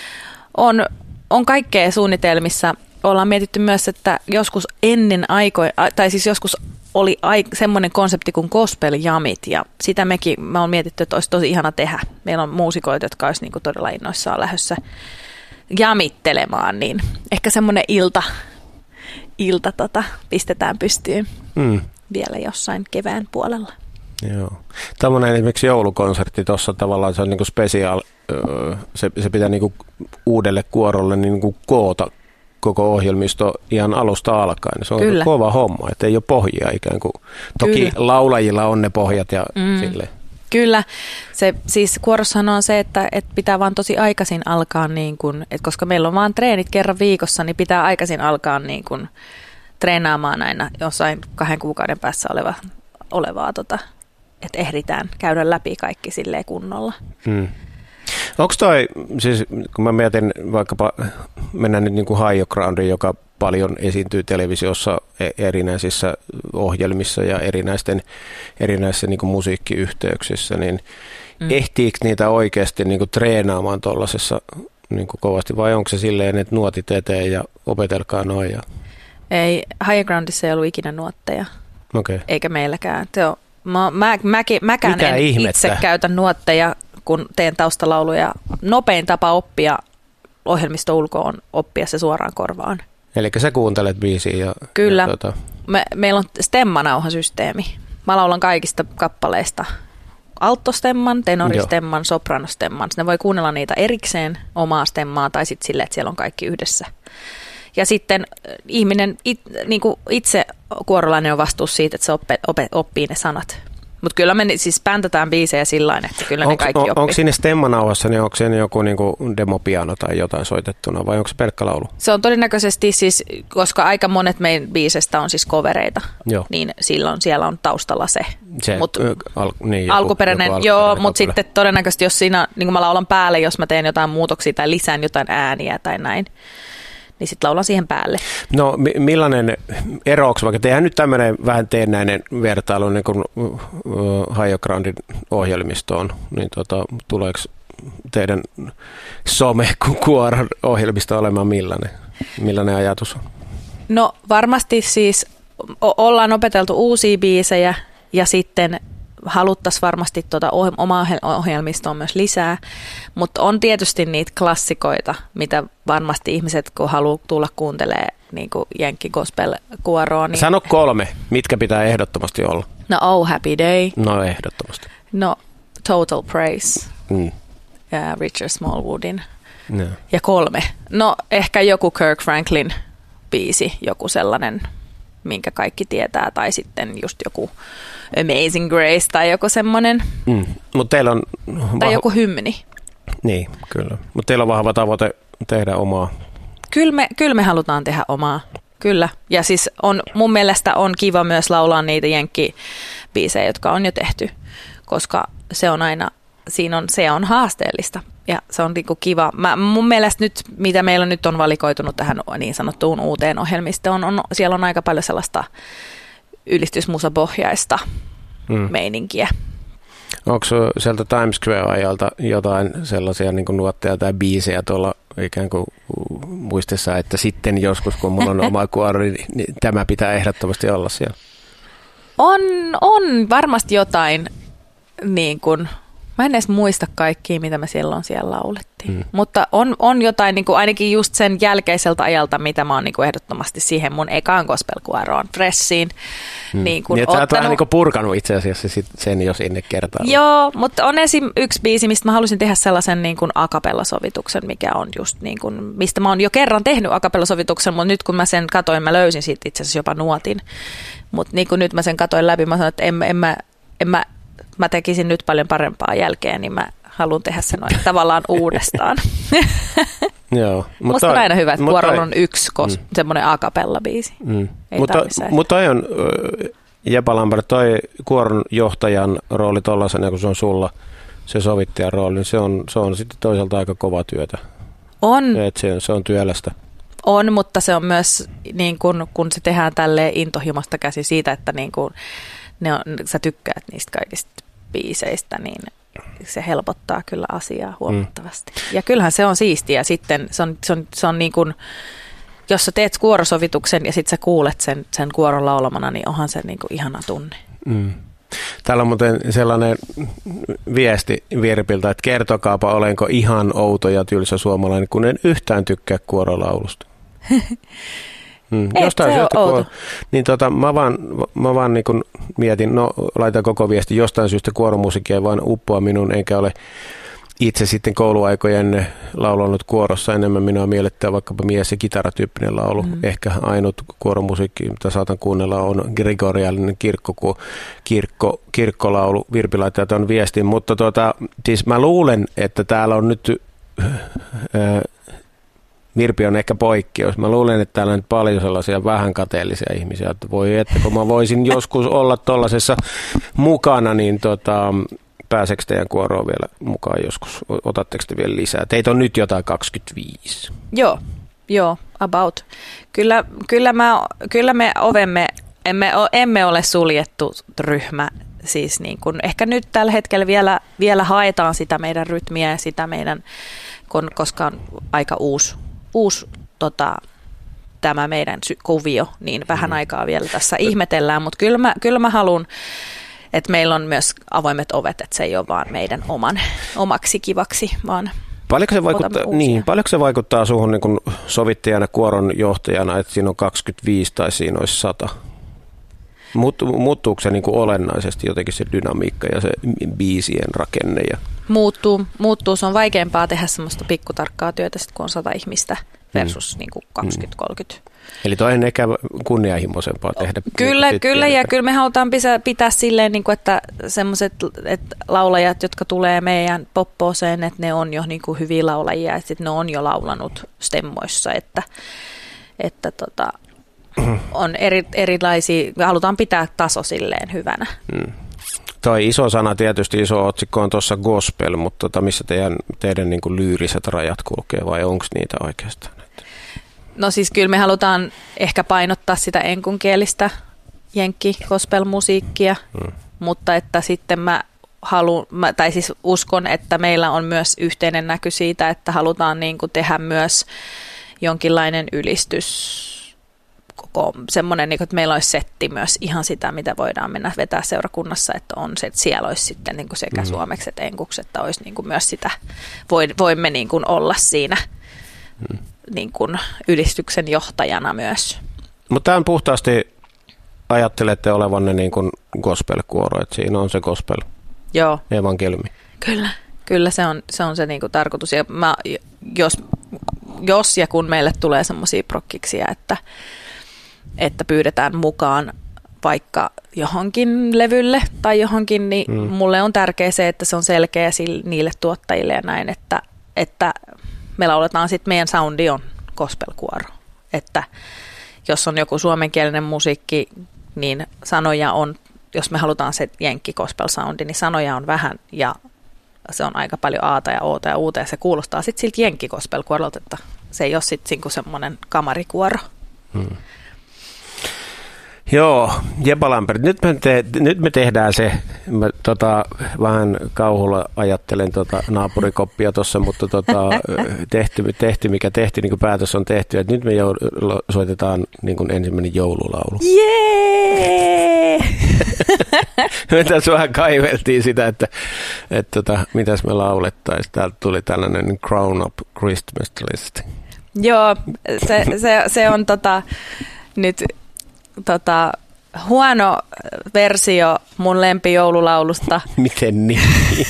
on, on kaikkea suunnitelmissa. Ollaan mietitty myös, että joskus ennen aikoja, tai siis joskus oli semmoinen konsepti kuin gospel jamit, ja sitä mekin, me on mietitty, että olisi tosi ihana tehdä. Meillä on muusikoita, jotka olisi niinku todella innoissaan lähdössä jamittelemaan, niin ehkä semmoinen ilta, ilta tota, pistetään pystyyn mm. vielä jossain kevään puolella. Joo. Tällainen esimerkiksi joulukonsertti tuossa tavallaan se on niinku special, se, se pitää niinku uudelle kuorolle niinku koota koko ohjelmisto ihan alusta alkaen. Se on Kyllä. kova homma, että ei ole pohjia ikään kuin. Toki Kyllä. laulajilla on ne pohjat ja mm. silleen. Kyllä. Se, siis kuorossahan on se, että, että pitää vaan tosi aikaisin alkaa, niin kuin, että koska meillä on vaan treenit kerran viikossa, niin pitää aikaisin alkaa niin kuin, treenaamaan aina jossain kahden kuukauden päässä oleva, olevaa, tota, että ehditään käydä läpi kaikki silleen kunnolla. Mm. Onko toi, siis kun mä mietin vaikkapa, mennään nyt niin kuin Higher Groundiin, joka paljon esiintyy televisiossa erinäisissä ohjelmissa ja erinäisten, erinäisissä niin kuin musiikkiyhteyksissä, niin mm. ehtiikö niitä oikeasti niin kuin treenaamaan tuollaisessa niin kuin kovasti vai onko se silleen, että nuotit eteen ja opetelkaa noin? Ja... Ei, Higher Groundissa ei ollut ikinä nuotteja, okay. eikä meilläkään. Se on, mä, mä, mäkin, mäkään Mitä en ihmettä? Itse käytä nuotteja, kun teen taustalauluja. Nopein tapa oppia ohjelmisto ulkoa on oppia se suoraan korvaan. Eli sä kuuntelet biisiä ja... Kyllä. Ja tuota... Me, meillä on stemmanauhasysteemi. Mä laulan kaikista kappaleista alttostemman, tenoristemman, sopranostemman. Ne voi kuunnella niitä erikseen, omaa stemmaa, tai sitten silleen, että siellä on kaikki yhdessä. Ja sitten ihminen it, niin kuin itse kuorolainen on vastuussa siitä, että se oppe, oppe, oppii ne sanat. Mutta kyllä me siis bäntätään biisejä sillä tavalla, että kyllä onks, ne kaikki on, oppii. Onko siinä stemmanauhassa, niin onko siinä joku niinku demopiano tai jotain soitettuna vai onko se pelkkä laulu? Se on todennäköisesti siis, koska aika monet meidän biisestä on siis covereita, joo. niin silloin siellä on taustalla se. se Mut al, niin, joku, alkuperäinen, joku joo, alkuperäinen mutta sitten todennäköisesti jos siinä, niin kuin mä laulan päälle, jos mä teen jotain muutoksia tai lisään jotain ääniä tai näin, niin sitten laulan siihen päälle. No millainen ero, vaikka tehdään nyt tämmöinen vähän teennäinen vertailu niin kuin uh, Higher Groundin ohjelmistoon, niin tota, tuleeko teidän some-kuoron ohjelmisto olemaan millainen? Millainen ajatus on? No varmasti siis o- ollaan opeteltu uusia biisejä ja sitten haluttaisiin varmasti tuota oh- omaa ohjelmistoa myös lisää, mutta on tietysti niitä klassikoita, mitä varmasti ihmiset, kun haluaa tulla kuuntelemaan niin kuin Jenkki Gospel-kuoroa. Niin... Sano kolme, mitkä pitää ehdottomasti olla. No Oh Happy Day. No ehdottomasti. No Total Praise. Mm. Ja Richard Smallwoodin. No. Ja kolme. No ehkä joku Kirk Franklin biisi, joku sellainen, minkä kaikki tietää, tai sitten just joku Amazing Grace tai joku semmoinen. Mm. Mut teillä on vah... Tai joku hymni. Niin, kyllä. Mutta teillä on vahva tavoite tehdä omaa. Kyllä me, kyllä me halutaan tehdä omaa. Kyllä. Ja siis on, mun mielestä on kiva myös laulaa niitä jenkkibiisejä, jotka on jo tehty, koska se on aina siinä on, se on haasteellista ja se on niinku kiva. Mä, mun mielestä nyt, mitä meillä nyt on valikoitunut tähän niin sanottuun uuteen ohjelmistoon, on, siellä on aika paljon sellaista ylistysmusapohjaista mm. meininkiä. Onko sieltä Times Square-ajalta jotain sellaisia niin kuin nuotteja tai biisejä tuolla ikään kuin muistessa, että sitten joskus, kun mulla on oma kuori, niin tämä pitää ehdottomasti olla siellä? On, on varmasti jotain, niin kuin, mä en edes muista kaikkia, mitä me silloin siellä laulettiin, mm. mutta on, on jotain niin kuin ainakin just sen jälkeiseltä ajalta, mitä mä oon niin kuin ehdottomasti siihen mun ekaan gospelkuoroon, Fressiin. Mm. Niin kuin niin, ottanut... sä oot vähän niin kuin purkanut itse asiassa sen jo sinne kertaan. Joo, mutta on esim. Yksi biisi, mistä mä halusin tehdä sellaisen niin kuin a cappella-sovituksen, mikä on just niin kuin, mistä mä oon jo kerran tehnyt a cappella-sovituksen, mutta nyt kun mä sen katoin, mä löysin siitä itse asiassa jopa nuotin. Mutta niin kuin nyt mä sen katoin läpi, mä sanoin, että en, en mä, en mä, mä tekisin nyt paljon parempaa jälkeen, niin mä haluan tehdä sen tavallaan uudestaan. Joo, musta on aina hyvä, että kuorolla on yksi kos, mm. semmoinen a cappella-biisi. Mm. Mutta, mutta toi on, Jepa Lambert, toi kuoron johtajan rooli tollaisena, kun se on sulla, se sovittajan rooli, niin se on, se on sitten toisaalta aika kova työtä. On. Et se, se on työlästä. On, mutta se on myös, niin kun, kun se tehdään tälleen intohimosta käsi siitä, että niin kun ne on, sä tykkäät niistä kaikista biiseistä, niin se helpottaa kyllä asiaa huomattavasti. Mm. Ja kyllähän se on siistiä. Sitten se on, se on, se on niin kuin, jos sä teet kuorosovituksen ja sitten sä kuulet sen, sen kuoron laulamana, niin onhan se niin kuin ihana tunne. Mm. Täällä on muuten sellainen viesti Virpiltä, että kertokaapa, olenko ihan outo ja tylsä suomalainen, kun en yhtään tykkää kuorolaulusta. Hmm. Et jostain se syystä, kun, niin tota, mä vaan, mä vaan niin kun mietin, no laitan koko viesti, jostain syystä kuoromusiikkia ei vaan uppoa minun, enkä ole itse sitten kouluaikojen laulanut kuorossa. Enemmän minua miellyttää vaikkapa mies- ja kitaratyyppinen laulu. Mm. Ehkä ainut kuoromusiikki, mitä saatan kuunnella, on gregoriaalinen kirkko, kirkko, kirkkolaulu. Virpi laittaa tuon viestin, mutta tuota, siis mä luulen, että täällä on nyt... Ää, Virpi on ehkä poikkeus. Mä luulen, että täällä on nyt paljon sellaisia vähän kateellisia ihmisiä, että voi, että kun mä voisin joskus olla tuollaisessa mukana, niin tota, pääseekö teidän kuoroon vielä mukaan joskus? Otatteko te vielä lisää? Teitä on nyt jotain kaksikymmentäviisi. Joo, joo, about. Kyllä, kyllä, mä, kyllä me ovemme, emme, emme ole suljettu ryhmä. Siis niin kun, ehkä nyt tällä hetkellä vielä, vielä haetaan sitä meidän rytmiä ja sitä meidän, koska on aika uusi. uusi tota, tämä meidän kuvio, niin vähän mm. aikaa vielä tässä ihmetellään, mutta kyllä mä, kyllä mä haluan, että meillä on myös avoimet ovet, että se ei ole vaan meidän oman, omaksi kivaksi, vaan paljonko se vaikuttaa, niin, paljonko se vaikuttaa suhun niin kuin sovittajana, kuoron johtajana, että siinä on kaksikymmentäviisi tai siinä olisi sata? Muuttuuko se niin kuin olennaisesti jotenkin se dynamiikka ja se biisien rakenne? Ja... Muuttuu, muuttuu. Se on vaikeampaa tehdä semmoista pikkutarkkaa työtä, sit kun on sata ihmistä versus mm. niin kuin kaksikymmentä kolmekymmentä. Eli toi on ehkä kunnianhimoisempaa tehdä. Kyllä, niin kyllä ja kyllä me halutaan pitää, pitää silleen, niin kuin, että semmoiset että laulajat, jotka tulee meidän poppooseen, että ne on jo niin kuin hyviä laulajia, että ne on jo laulanut stemmoissa, että, että tota... on eri, erilaisia, halutaan pitää taso silleen hyvänä. Hmm. Toi iso sana tietysti, iso otsikko on tuossa gospel, mutta tota, missä teidän, teidän niin kuin lyyriset rajat kulkee vai onko niitä oikeastaan? No siis kyllä me halutaan ehkä painottaa sitä enkunkielistä jenkki-gospel-musiikkia, hmm. mutta että sitten mä haluan, mä, tai siis uskon, että meillä on myös yhteinen näky siitä, että halutaan niin kuin tehdä myös jonkinlainen ylistys, koko semmoinen, että meillä olisi setti myös ihan sitä, mitä voidaan mennä vetää seurakunnassa, että on se, että siellä olisi sitten niin kuin sekä mm. suomeksi että enkuksi, että olisi niin kuin myös sitä, voimme niin kuin olla siinä mm. niin kuin ylistyksen johtajana myös. Mutta tämä on puhtaasti, ajattelette olevanne niin kuin gospel-kuoro, että siinä on se gospel, joo, evankeliumi. Kyllä, kyllä se on se, on se niin kuin tarkoitus. Ja mä, jos, jos ja kun meille tulee semmoisia prokkiksia, että että pyydetään mukaan vaikka johonkin levylle tai johonkin, niin mm. mulle on tärkeää se, että se on selkeä niille tuottajille ja näin, että, että me lauletaan sitten meidän soundi on gospelkuoro. Että jos on joku suomenkielinen musiikki, niin sanoja on, jos me halutaan se jenkki gospel soundi, niin sanoja on vähän ja se on aika paljon aata ja oota ja uuta ja se kuulostaa sitten siltä jenkkikospelkuorolta, että se ei ole sitten semmoinen kamarikuoro. Hmm. Joo, Jepa Lambert, nyt me, te, nyt me tehdään se, mä tota, vähän kauhulla ajattelen tota naapurikoppia tuossa, mutta tota, tehty, tehty mikä tehty, niin kuin päätös on tehty, että nyt me joulu, soitetaan niin kuin ensimmäinen joululaulu. Jee! Me tässä vähän kaiveltiin sitä, että, että tota, mitäs me laulettaisiin. Täältä tuli tällainen Crown Up Christmas List. Joo, se, se, se on tota, nyt... Tota, huono versio mun lempijoululaulusta. Miten niin?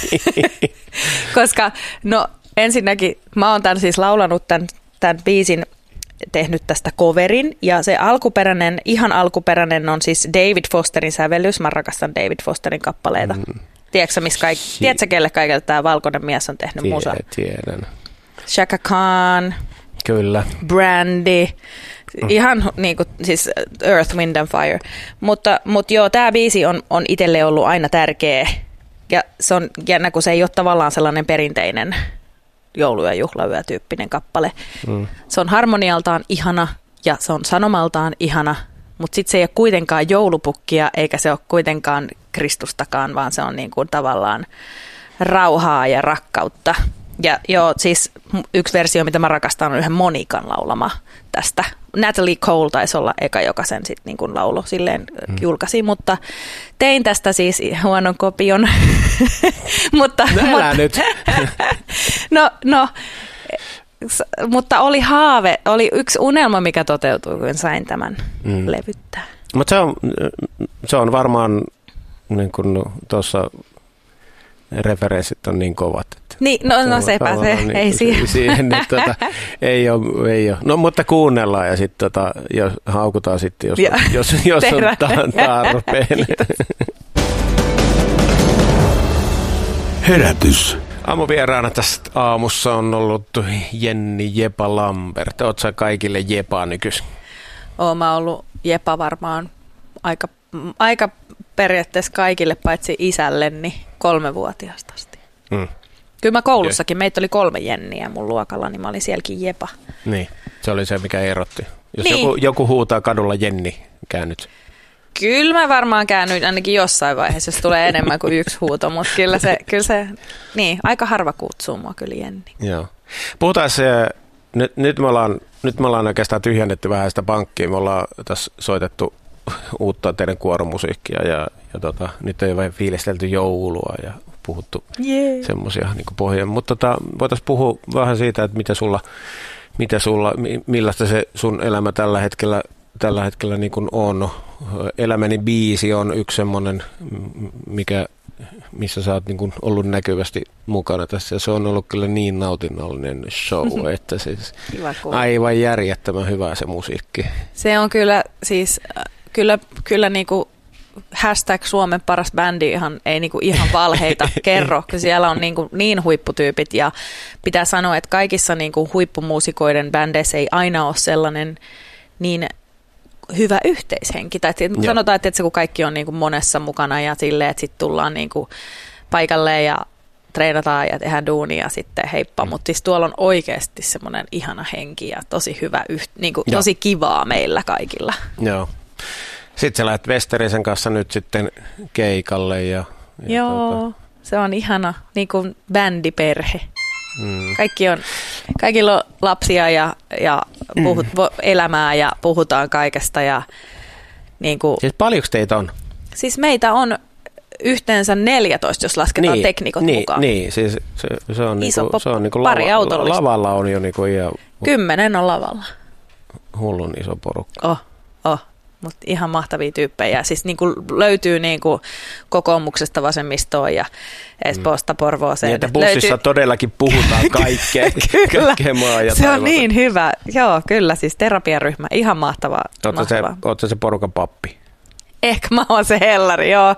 Koska no ensinnäkin mä oon tämän siis laulanut tämän, tämän biisin, tehnyt tästä coverin ja se alkuperäinen, ihan alkuperäinen on siis David Fosterin sävellys. Mä rakastan David Fosterin kappaleita. Mm. Tiedätkö, missä kaik- si- tiedätkö kelle kaikille tämä valkoinen mies on tehnyt Tiedä, musaa? Tiedän. Chaka Khan. Kyllä. Brandy. Ihan niin kuin siis Earth, Wind and Fire. Mutta, mutta joo, tämä biisi on, on itselle ollut aina tärkeä. Ja se on jännä, kun se ei ole tavallaan sellainen perinteinen joulu- ja juhlayö-tyyppinen kappale. Mm. Se on harmonialtaan ihana ja se on sanomaltaan ihana, mutta sitten se ei ole kuitenkaan joulupukkia eikä se ole kuitenkaan Kristustakaan, vaan se on niin kuin tavallaan rauhaa ja rakkautta. Ja joo, siis yksi versio, mitä mä rakastan, on yhden Monikan laulama tästä. Natalie Cole taisi olla eka, joka sen sitten niin kuin laulo silleen hmm. julkaisi, mutta tein tästä siis huonon kopion. mutta, Nälä nyt. no, no, mutta oli haave, oli yksi unelma, mikä toteutui, kun sain tämän hmm. levyttää. Mutta se on, se on varmaan, niin kuin tuossa referenssit on niin kovat. Niin, no, no sepä se, niin, ei siihen. siihen että, tota, ei ole, ei ole. No mutta kuunnellaan ja sitten tota, jos, haukutaan sitten, jos, jos, jos on ta- tarpeen. Herätys. Aamuvieraana tästä aamussa on ollut Jenni Jepa Lambert. Oletko sä kaikille Jepa nykyisin? Oon mä ollut Jepa varmaan aika, aika periaatteessa kaikille paitsi isälleni kolmevuotiaasta asti. Hmm. Kyllä mä koulussakin, meitä oli kolme Jenniä mun luokalla, niin mä olin sielläkin Jepa. Niin, se oli se, mikä erotti. Jos niin. joku, joku huutaa kadulla Jenni, käännyt. Kyllä mä varmaan käännyin ainakin jossain vaiheessa, jos tulee enemmän kuin yksi huuto, mutta kyllä se, kyllä se niin, aika harva kutsuu mua kyllä Jenni. Joo. Puhutaan se, nyt, nyt, me ollaan, nyt me ollaan oikeastaan tyhjennetty vähän sitä pankkia, me ollaan tässä soitettu uutta teidän kuoromusiikkia ja, ja tota, nyt ei vain fiilistelty joulua ja puhuttu yeah. semmoisia niin kuin pohjia. Mutta tota, voitaisiin puhua vähän siitä, että mitä sulla, mitä sulla, millaista se sun elämä tällä hetkellä, tällä hetkellä niin kuin on. Elämäni biisi on yksi semmoinen, mikä, missä sä oot niin kuin ollut näkyvästi mukana tässä. Ja se on ollut kyllä niin nautinnollinen show, että siis aivan järjettömän hyvä se musiikki. Se on kyllä siis, kyllä, kyllä niin kuin hashtag Suomen paras bändi ihan, ei niinku ihan valheita kerro, kun siellä on niinku niin huipputyypit ja pitää sanoa, että kaikissa niinku huippumuusikoiden bändeissä ei aina ole sellainen niin hyvä yhteishenki. Tai sanotaan, että se kun kaikki on niinku monessa mukana ja silleen, että sitten tullaan niinku paikalle ja treenataan ja tehdään duunia ja sitten heippa, mm. mutta siis tuolla on oikeasti semmoinen ihana henki ja tosi hyvä, niinku, tosi kivaa meillä kaikilla. Joo. Sitten sä lähdet Westerisen kanssa nyt sitten keikalle. Ja, ja joo, tuota. Se on ihana, niin kuin bändiperhe. Mm. Kaikki on, kaikilla on lapsia ja, ja puhut, mm. elämää ja puhutaan kaikesta. Ja, niin kuin, siis paljonko teitä on? Siis meitä on yhteensä neljätoista, jos lasketaan niin, teknikot niin, mukaan. Niin, siis se, se on, Iso niinku, pop, se on niinku pari lava, autollista. Lavalla on jo niinku ihan Kymmenen on lavalla. Hullun iso porukka. Oh, oh. Mutta ihan mahtavia tyyppejä. Siis niinku löytyy niinku kokoomuksesta vasemmistoon ja Espoosta Porvooseen. Niin, että bussissa löytyy todellakin puhutaan kaikkea. Kyllä, maa ja se on niin hyvä. Joo, kyllä, siis terapiaryhmä. Ihan mahtavaa. Oletko se, ootko se porukan pappi? Ehkä mä oon se hellari, joo.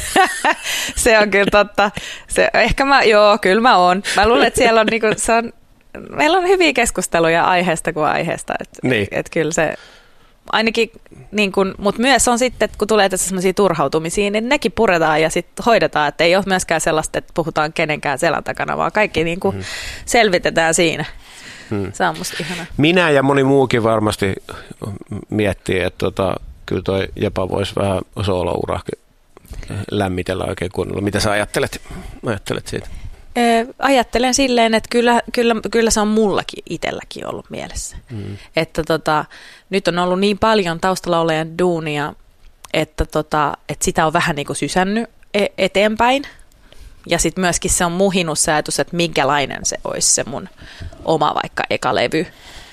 Se on kyllä totta. Se, ehkä mä, joo, kyllä mä oon. Mä luulen, että siellä on, niinku, se on, meillä on hyviä keskusteluja aiheesta kuin aiheesta. Että niin. et kyllä se ainakin, niin kun, mutta myös on sitten, että kun tulee tässä sellaisia turhautumisia, niin nekin puretaan ja sitten hoidetaan, että ei ole myöskään sellaista, että puhutaan kenenkään selän takana, vaan kaikki niin kuin mm. selvitetään siinä. Hmm. Se on musta ihanaa. Minä ja moni muukin varmasti miettii, että tota, kyllä toi Jepa voisi vähän soolouraa lämmitellä oikein kunnolla. Mitä sä ajattelet, ajattelet siitä? Ee, ajattelen silleen, että kyllä, kyllä, kyllä se on mullakin itselläkin ollut mielessä. Hmm. Että tota, nyt on ollut niin paljon taustalaulajan duunia, että, tota, että sitä on vähän niin kuin sysännyt eteenpäin. Ja sitten myöskin se on muhinut se ajatus, että minkälainen se olisi se mun oma vaikka eka levy,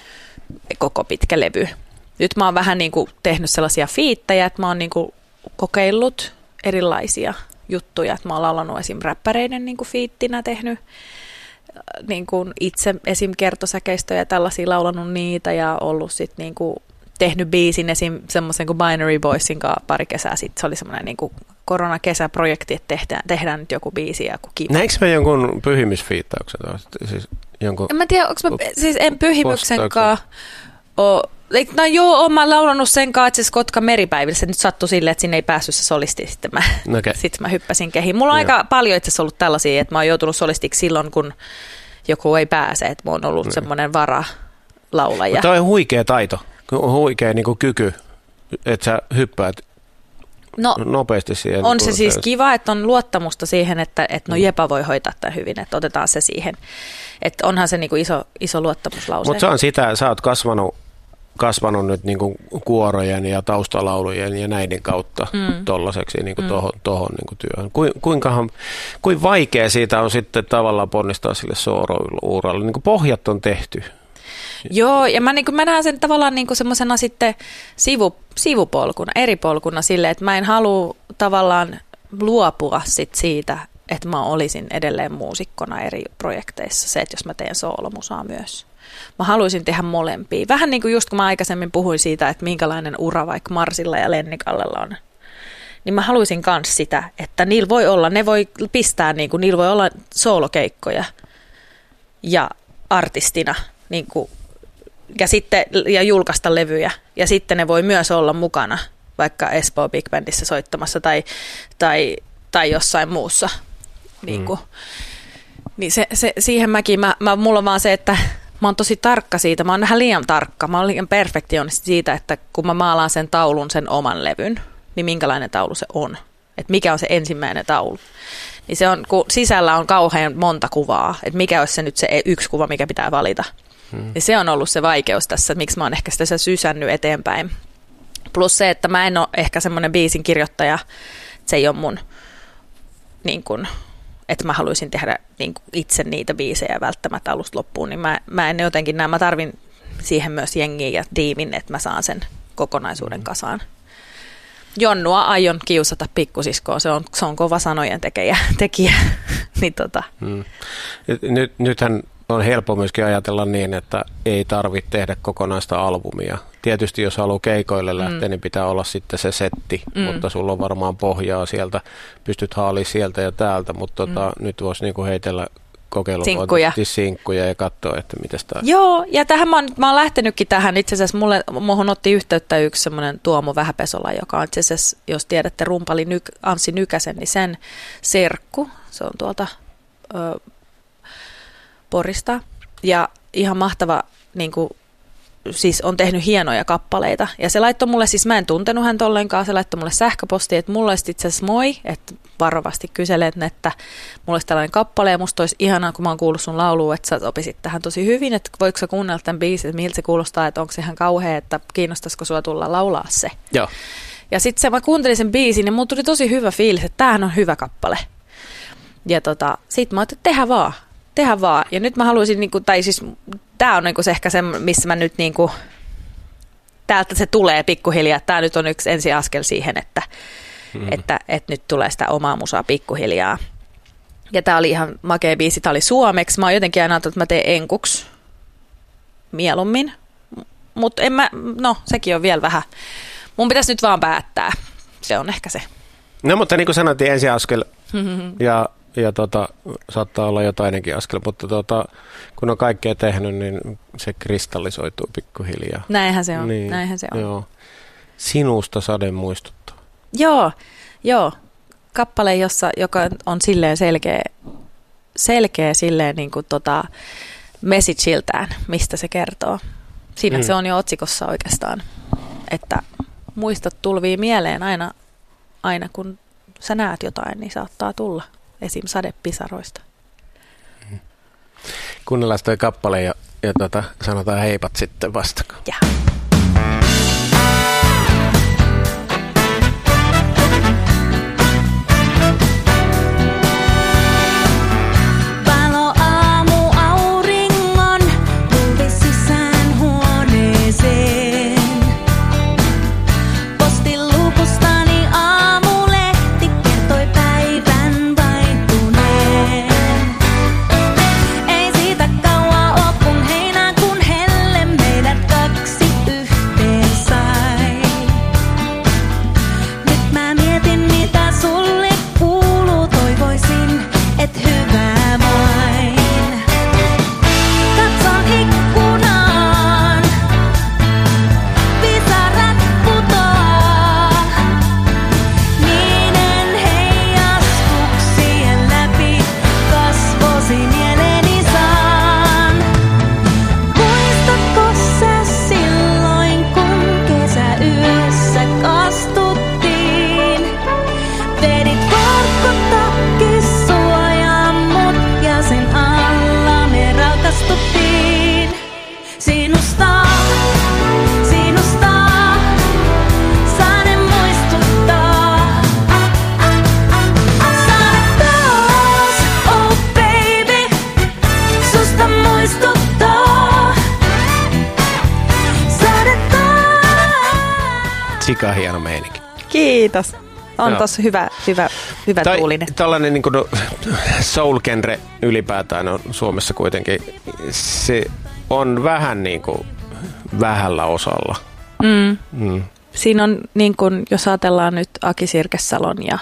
koko pitkä levy. Nyt mä oon vähän niin kuin tehnyt sellaisia fiittejä, että mä oon niin kuin kokeillut erilaisia juttuja. Että mä oon laulanut esim. Räppäreiden niin kuin fiittinä tehnyt niin kuin itse esim. Kertosäkeistöjä ja tällaisia laulanut niitä ja ollut sitten niin kuin tehnyt biisin esim. Semmoisen kuin Binary Boysin kanssa pari kesää sitten. Se oli semmoinen niin kuin koronakesäprojekti, että tehdään, tehdään nyt joku biisi ja joku kiva. Näinkö mä jonkun pyhimysfiittauksen? Siis jonkun en mä tiedä, onko mä, siis en pyhimyksenkaan ole. No joo, oon mä laulanut sen kanssa, että se Kotka meripäivillä, se nyt sattui silleen, että sinne ei päässyt se solisti, sitten mä, okay. sit mä hyppäsin kehiin. Mulla on Joo. aika paljon itse asiassa ollut tällaisia, että mä oon joutunut solistiksi silloin, kun joku ei pääse, että mä oon ollut no. semmoinen varalaulaja. Tämä on huikea taito, huikea niin kuin kyky, että sä hyppäät no, nopeasti siihen. On se siis kiva, että on luottamusta siihen, että, että no Jepa voi hoitaa tämän hyvin, että otetaan se siihen. Että onhan se niin kuin iso, iso luottamuslause. Mutta se on sitä, sä oot kasvanut, kasvanut nyt niin kuin kuorojen ja taustalaulujen ja näiden kautta mm. tollaiseksi niin kuin mm. tohon, tohon niin kuin työhön. Ku, kuinkahan, kuin vaikea siitä on sitten tavallaan ponnistaa sille soolo-uralle? Niin kuin pohjat on tehty. Joo, ja mä, niin kuin, mä näen sen tavallaan niin kuin semmoisena sitten sivu, sivupolkuna, eri polkuna silleen, että mä en halua tavallaan luopua sit siitä, että mä olisin edelleen muusikkona eri projekteissa, se, että jos mä teen soolomusaa myös. Mä haluaisin tehdä molempia. Vähän niin kuin just kun mä aikaisemmin puhuin siitä, että minkälainen ura vaikka Marsilla ja Lennikallella on, niin mä haluaisin myös sitä, että niillä voi olla, ne voi pistää, niin kuin, niillä voi olla soolokeikkoja ja artistina niin kuin, ja, sitten, ja julkaista levyjä. Ja sitten ne voi myös olla mukana vaikka Espoo Big Bandissä soittamassa tai, tai, tai jossain muussa. Niin, kuin. Mm. niin se, se, siihen mäkin, mä, mä, mulla on vaan se, että mä oon tosi tarkka siitä. Mä oon vähän liian tarkka. Mä oon liian perfektionisti siitä, että kun mä maalaan sen taulun, sen oman levyn, niin minkälainen taulu se on. Että mikä on se ensimmäinen taulu. Niin se on, kun sisällä on kauhean monta kuvaa, että mikä olisi se nyt se yksi kuva, mikä pitää valita. Hmm. Niin se on ollut se vaikeus tässä, että miksi mä oon ehkä sitä sysännyt eteenpäin. Plus se, että mä en ole ehkä semmoinen biisin kirjoittaja, se ei ole mun, niin kun, että mä haluaisin tehdä niin kun itse niitä biisejä välttämättä alusta loppuun, niin mä, mä en jotenkin näe, mä tarvin siihen myös jengiä ja tiimin, että mä saan sen kokonaisuuden kasaan. Jonnua aion kiusata pikkusiskoa, se on, se on kova sanojen tekijä. tekijä. niin tota. hmm. Nyt, nythän on helppo myöskin ajatella niin, että ei tarvitse tehdä kokonaista albumia. Tietysti jos haluaa keikoille lähteä, mm. niin pitää olla sitten se setti, mm. mutta sulla on varmaan pohjaa sieltä, pystyt haalimaan sieltä ja täältä, mutta tota, mm. nyt voisi niinku heitellä kokeiluvuotisesti sinkkuja. sinkkuja ja katsoa, että miten tämä. Joo, ja tähän mä oon, mä oon lähtenytkin tähän. Itse asiassa mulle, muhun otti yhteyttä yksi semmoinen Tuomo Vähäpesola, joka on itse asiassa, jos tiedätte, rumpali Nyk, Anssi Nykäsen, niin sen serkku, se on tuolta ö, Porista. Ja ihan mahtava, niin kuin, siis on tehnyt hienoja kappaleita. Ja se laittoi mulle, siis mä en tuntenut häntä ollenkaan, se laittoi mulle sähköpostia, että mulla olisi itse asiassa moi, että varovasti kyselet, että mulla olisi tällainen kappale ja musta olisi ihanaa, kun mä oon kuullut sun laulua, että sä opisit tähän tosi hyvin, että voiko sä kuunnella tämän biisin, että miltä se kuulostaa, että onko se ihan kauhea, että kiinnostaisiko sua tulla laulaa se. Joo. Ja sitten se, mä kuuntelin sen biisin ja mulla tuli tosi hyvä fiilis, että tämähän on hyvä kappale. Ja tota, sit mä ajattelin, että tehdään vaan. Tehdä vaan. Ja nyt mä haluaisin, niin kuin, tai siis tää on niin kuin se ehkä se, missä mä nyt niin kuin, täältä se tulee pikkuhiljaa. Tää nyt on yksi ensiaskel siihen, että, mm. että, että nyt tulee sitä omaa musaa pikkuhiljaa. Ja tää oli ihan makea biisi, tää oli suomeksi. Mä oon jotenkin aina ajatellut, että mä teen enkuksi mieluummin. Mutta en mä, no sekin on vielä vähän. Mun pitäisi nyt vaan päättää. Se on ehkä se. No mutta niin kuin sanottiin, ensiaskel ja ja tota, saattaa olla jotainenkin askel, mutta tota, kun on kaikkea tehnyt, niin se kristallisoituu pikkuhiljaa. Näinhän se on, niin, näinhän se on. Joo. Sinusta sade muistuttaa. Joo, joo. Kappale, jossa, joka on silleen selkeä, selkeä silleen niin kuin tota messageiltään, mistä se kertoo. Siinä mm. se on jo otsikossa oikeastaan, että muistot tulvii mieleen aina, aina kun sä näet jotain, niin saattaa tulla esim. Sadepisaroista. Mm. Kuunnellaan toi kappale ja, ja tota, sanotaan heipat sitten vastakaan. Ja. Sika hieno meininki. Kiitos. On Joo. tossa hyvä, hyvä, hyvä tai, tuulinen. Tällainen niin kuin soul-genre ylipäätään on Suomessa kuitenkin, se on vähän niin kuin vähällä osalla. Mm. Mm. Siinä on, niin kuin, jos ajatellaan nyt Aki Sirkessalon ja,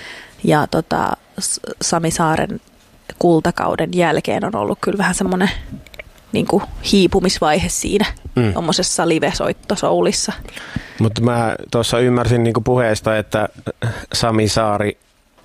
ja tota, Sami Saaren kultakauden jälkeen on ollut kyllä vähän semmoinen niin kuin hiipumisvaihe siinä mm. tommosessa live-soittosoulissa. Mutta mä tuossa ymmärsin niin kuin puheesta, että Sami Saari,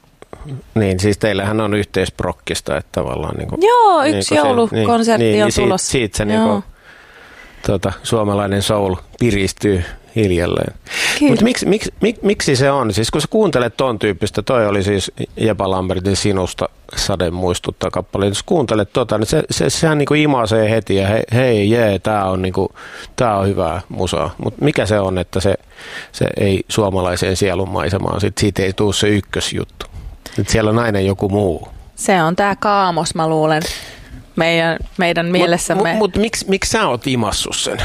niin siis teillähän on yhteisprokkista, että tavallaan niin kuin, joo, yksi niin joulukonsertti niin, on niin, tulossa. Siitä, siitä se niin kuin, tuota, suomalainen soul piristyy hiljalleen. Mutta miksi, miksi, mik, miksi se on? Siis kun sä kuuntelet ton tyyppistä, toi oli siis Jepa Lambertin Sinusta sade muistuttaa kappale. Jos kuuntelet tota, niin se, se, sehän niinku imaisee heti ja he, hei jee, tää on, niinku, tää on hyvää musaa. Mutta mikä se on, että se, se ei suomalaiseen sielun maisemaan, sit siitä ei tule se ykkösjuttu. Nyt siellä on aina joku muu. Se on tää kaamos, mä luulen, meidän, meidän mielessämme. Mutta mut, mut, miksi miksi sä oot imassut sen?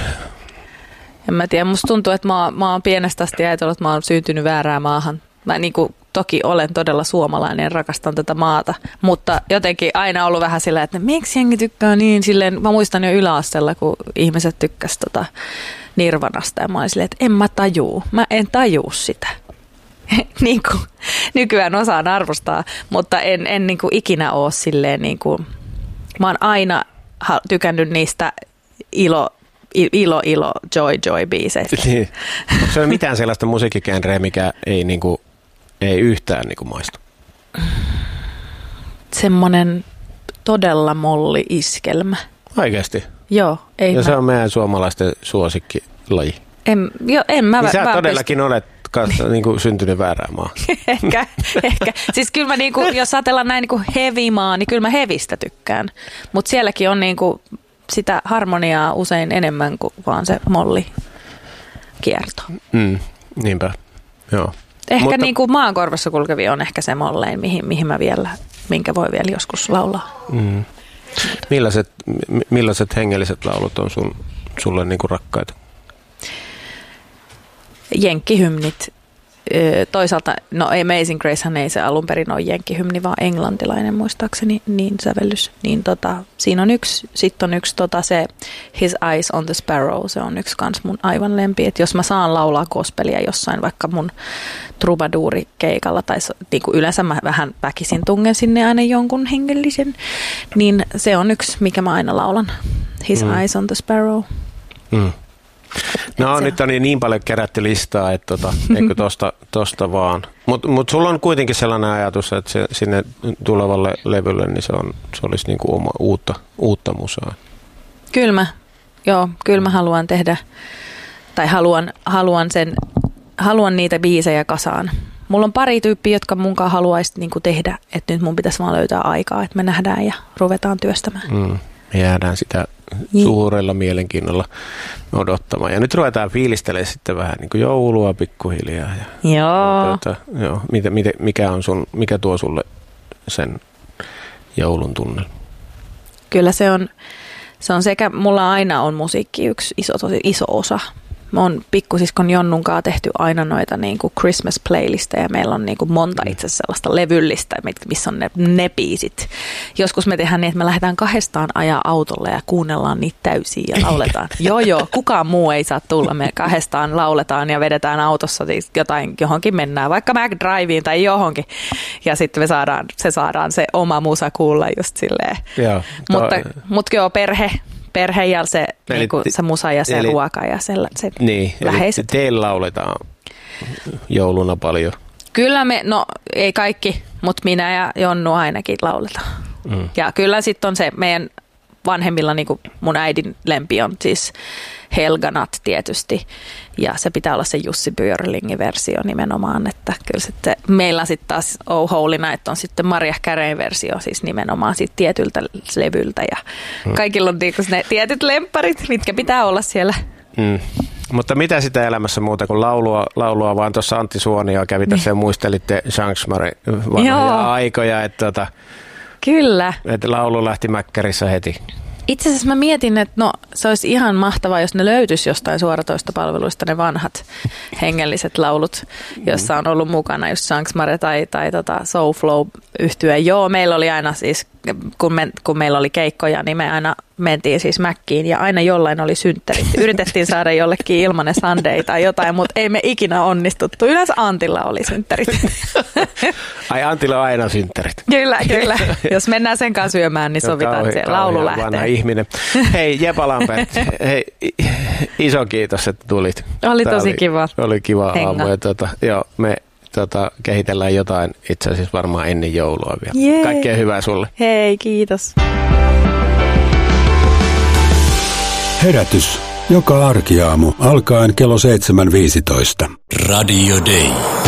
En mä tiedä, musta tuntuu, että mä, mä oon pienestä asti ajatellut, että mä oon syntynyt väärään maahan. Mä niin kuin, toki olen todella suomalainen ja rakastan tätä maata, mutta jotenkin aina ollut vähän silleen, että miksi jengi tykkää niin silleen. Mä muistan jo yläasteella, kun ihmiset tykkäs tota Nirvanasta ja mä olin silleen, että en mä tajuu, mä en tajuu sitä. niin kuin, nykyään osaan arvostaa, mutta en, en niin kuin ikinä ole silleen, niin kuin, mä oon aina tykännyt niistä ilo Ilo, ilo, joy, joy biiseistä. Niin. Onko se mitään sellaista musiikkigenreä, mikä ei, niinku, ei yhtään niinku maistu? Semmoinen todella molli iskelmä. Oikeasti? Joo. Ei ja mä... se on meidän suomalaisten suosikkilaji. En, jo, en mä... Niin sä mä todellakin pysty... olet kanssa, niinku, syntynyt väärään maan. ehkä, ehkä. Siis kyllä mä, niinku, jos ajatellaan näin niinku heavy-maa, niin kyllä mä hevistä tykkään. Mutta sielläkin on niinku... sitä harmoniaa usein enemmän kuin vaan se molli kierto. Mm, niinpä, joo. Ehkä Mutta... niin kuin maankorvassa kulkevi on ehkä se mollein, mihin, mihin mä vielä, minkä voi vielä joskus laulaa. Mm. Millaiset, millaiset hengelliset laulut on sun, sulle niin kuin rakkaita? Jenkkihymnit toisaalta, no Amazing Gracehan ei se alun perin ole jenkkihymni, vaan englantilainen muistaakseni, niin sävellys. Niin tota, siinä on yksi, sitten on yksi tota se His Eyes on the Sparrow, se on yksi kans mun aivan lempi. Että jos mä saan laulaa gospelia jossain vaikka mun troubadourikeikalla, tai niin kuin yleensä mä vähän väkisin tungen sinne aina jonkun hengellisen, niin se on yksi, mikä mä aina laulan. His mm. Eyes on the Sparrow. Mm. No nyt on niin paljon kerätty listaa, että tota, eikö tosta, tosta vaan. Mutta mut sulla on kuitenkin sellainen ajatus, että se, sinne tulevalle levylle niin se, on, se olisi niinku oma uutta, uutta musaa. Kyllä mä, joo, kyllä mä haluan tehdä, tai haluan, haluan, sen, haluan niitä biisejä kasaan. Mulla on pari tyyppiä, jotka munkaan haluaisi niinku tehdä, että nyt mun pitäisi vaan löytää aikaa, että me nähdään ja ruvetaan työstämään. Mm, me jäädään sitä suurella mielenkiinnolla odottamaan. Ja nyt ruvetaan fiilistelemään sitten vähän niin kuin joulua pikkuhiljaa. Ja, joo. Ja tuota, joo mitä, mitä, mikä, on sun, mikä tuo sulle sen joulun tunnelma? Kyllä se on, se on sekä, mulla aina on musiikki yksi iso, tosi iso osa. Me on pikkusiskon Jonnunkaan tehty aina noita niin kuin Christmas playlisteja. Meillä on niin kuin monta itse sellaista levyllistä, missä on ne, ne biisit. Joskus me tehdään niin, että me lähdetään kahdestaan ajaa autolle ja kuunnellaan niitä täysiä ja lauletaan. joo joo, kukaan muu ei saa tulla. Me kahdestaan lauletaan ja vedetään autossa jotain, johonkin mennään, vaikka McDriveen tai johonkin. Ja sitten me saadaan, se saadaan se oma musa kuulla just silleen. Joo, mutta, mutta joo, perhe. Perhe ja se, niin kuin, se musa ja se eli, ruoka ja se, se niin, läheiset. Eli teillä lauletaan jouluna paljon. Kyllä me, no ei kaikki, mutta minä ja Jonnu ainakin lauletaan. Mm. Ja kyllä sitten on se meidän vanhemmilla, niin kuin mun äidin lempi on siis Helganat tietysti. Ja se pitää olla se Jussi Björlingin versio nimenomaan, että kyllä sitten meillä sitten taas Oh Holy Night on sitten Maria Careyn versio siis nimenomaan siitä tietyltä levyltä ja mm. kaikilla on niinku ne tietyt lempparit, mitkä pitää olla siellä. Mm. Mutta mitä sitä elämässä muuta kuin laulua, laulua vaan tuossa Antti Suonio kävi tässä ja muistelitte Shanksmari vanhoja aikoja, että, tota, kyllä. että laulu lähti mäkkärissä heti. Itse asiassa mä mietin, että no, se olisi ihan mahtavaa, jos ne löytyisi jostain suoratoistopalveluista ne vanhat hengelliset laulut, jossa on ollut mukana just Shanksmare tai, tai tota Soulflow yhtye. Joo, meillä oli aina siis, kun, me, kun meillä oli keikkoja, niin me aina mentiin siis Mäkkiin ja aina jollain oli synttärit. Yritettiin saada jollekin ilmanen Sunday tai jotain, mutta ei me ikinä onnistuttu. Yleensä Antilla oli synttärit. Ai Antilla on aina synttärit. Kyllä, kyllä. Jos mennään sen kanssa syömään, niin sovitaan, että se laulu lähtee. Vanha ihminen. Hei Jepa Lampert, hei, iso kiitos, että tulit. Oli Tämä tosi oli, kiva. Oli kiva Henga. aamu. Ja tuota, joo, me tuota, kehitellään jotain itse asiassa varmaan ennen joulua vielä. Jee. Kaikkea hyvää sulle. Hei, kiitos. Herätys. Joka arkiaamu alkaen kello seitsemän viisitoista. Radio Day.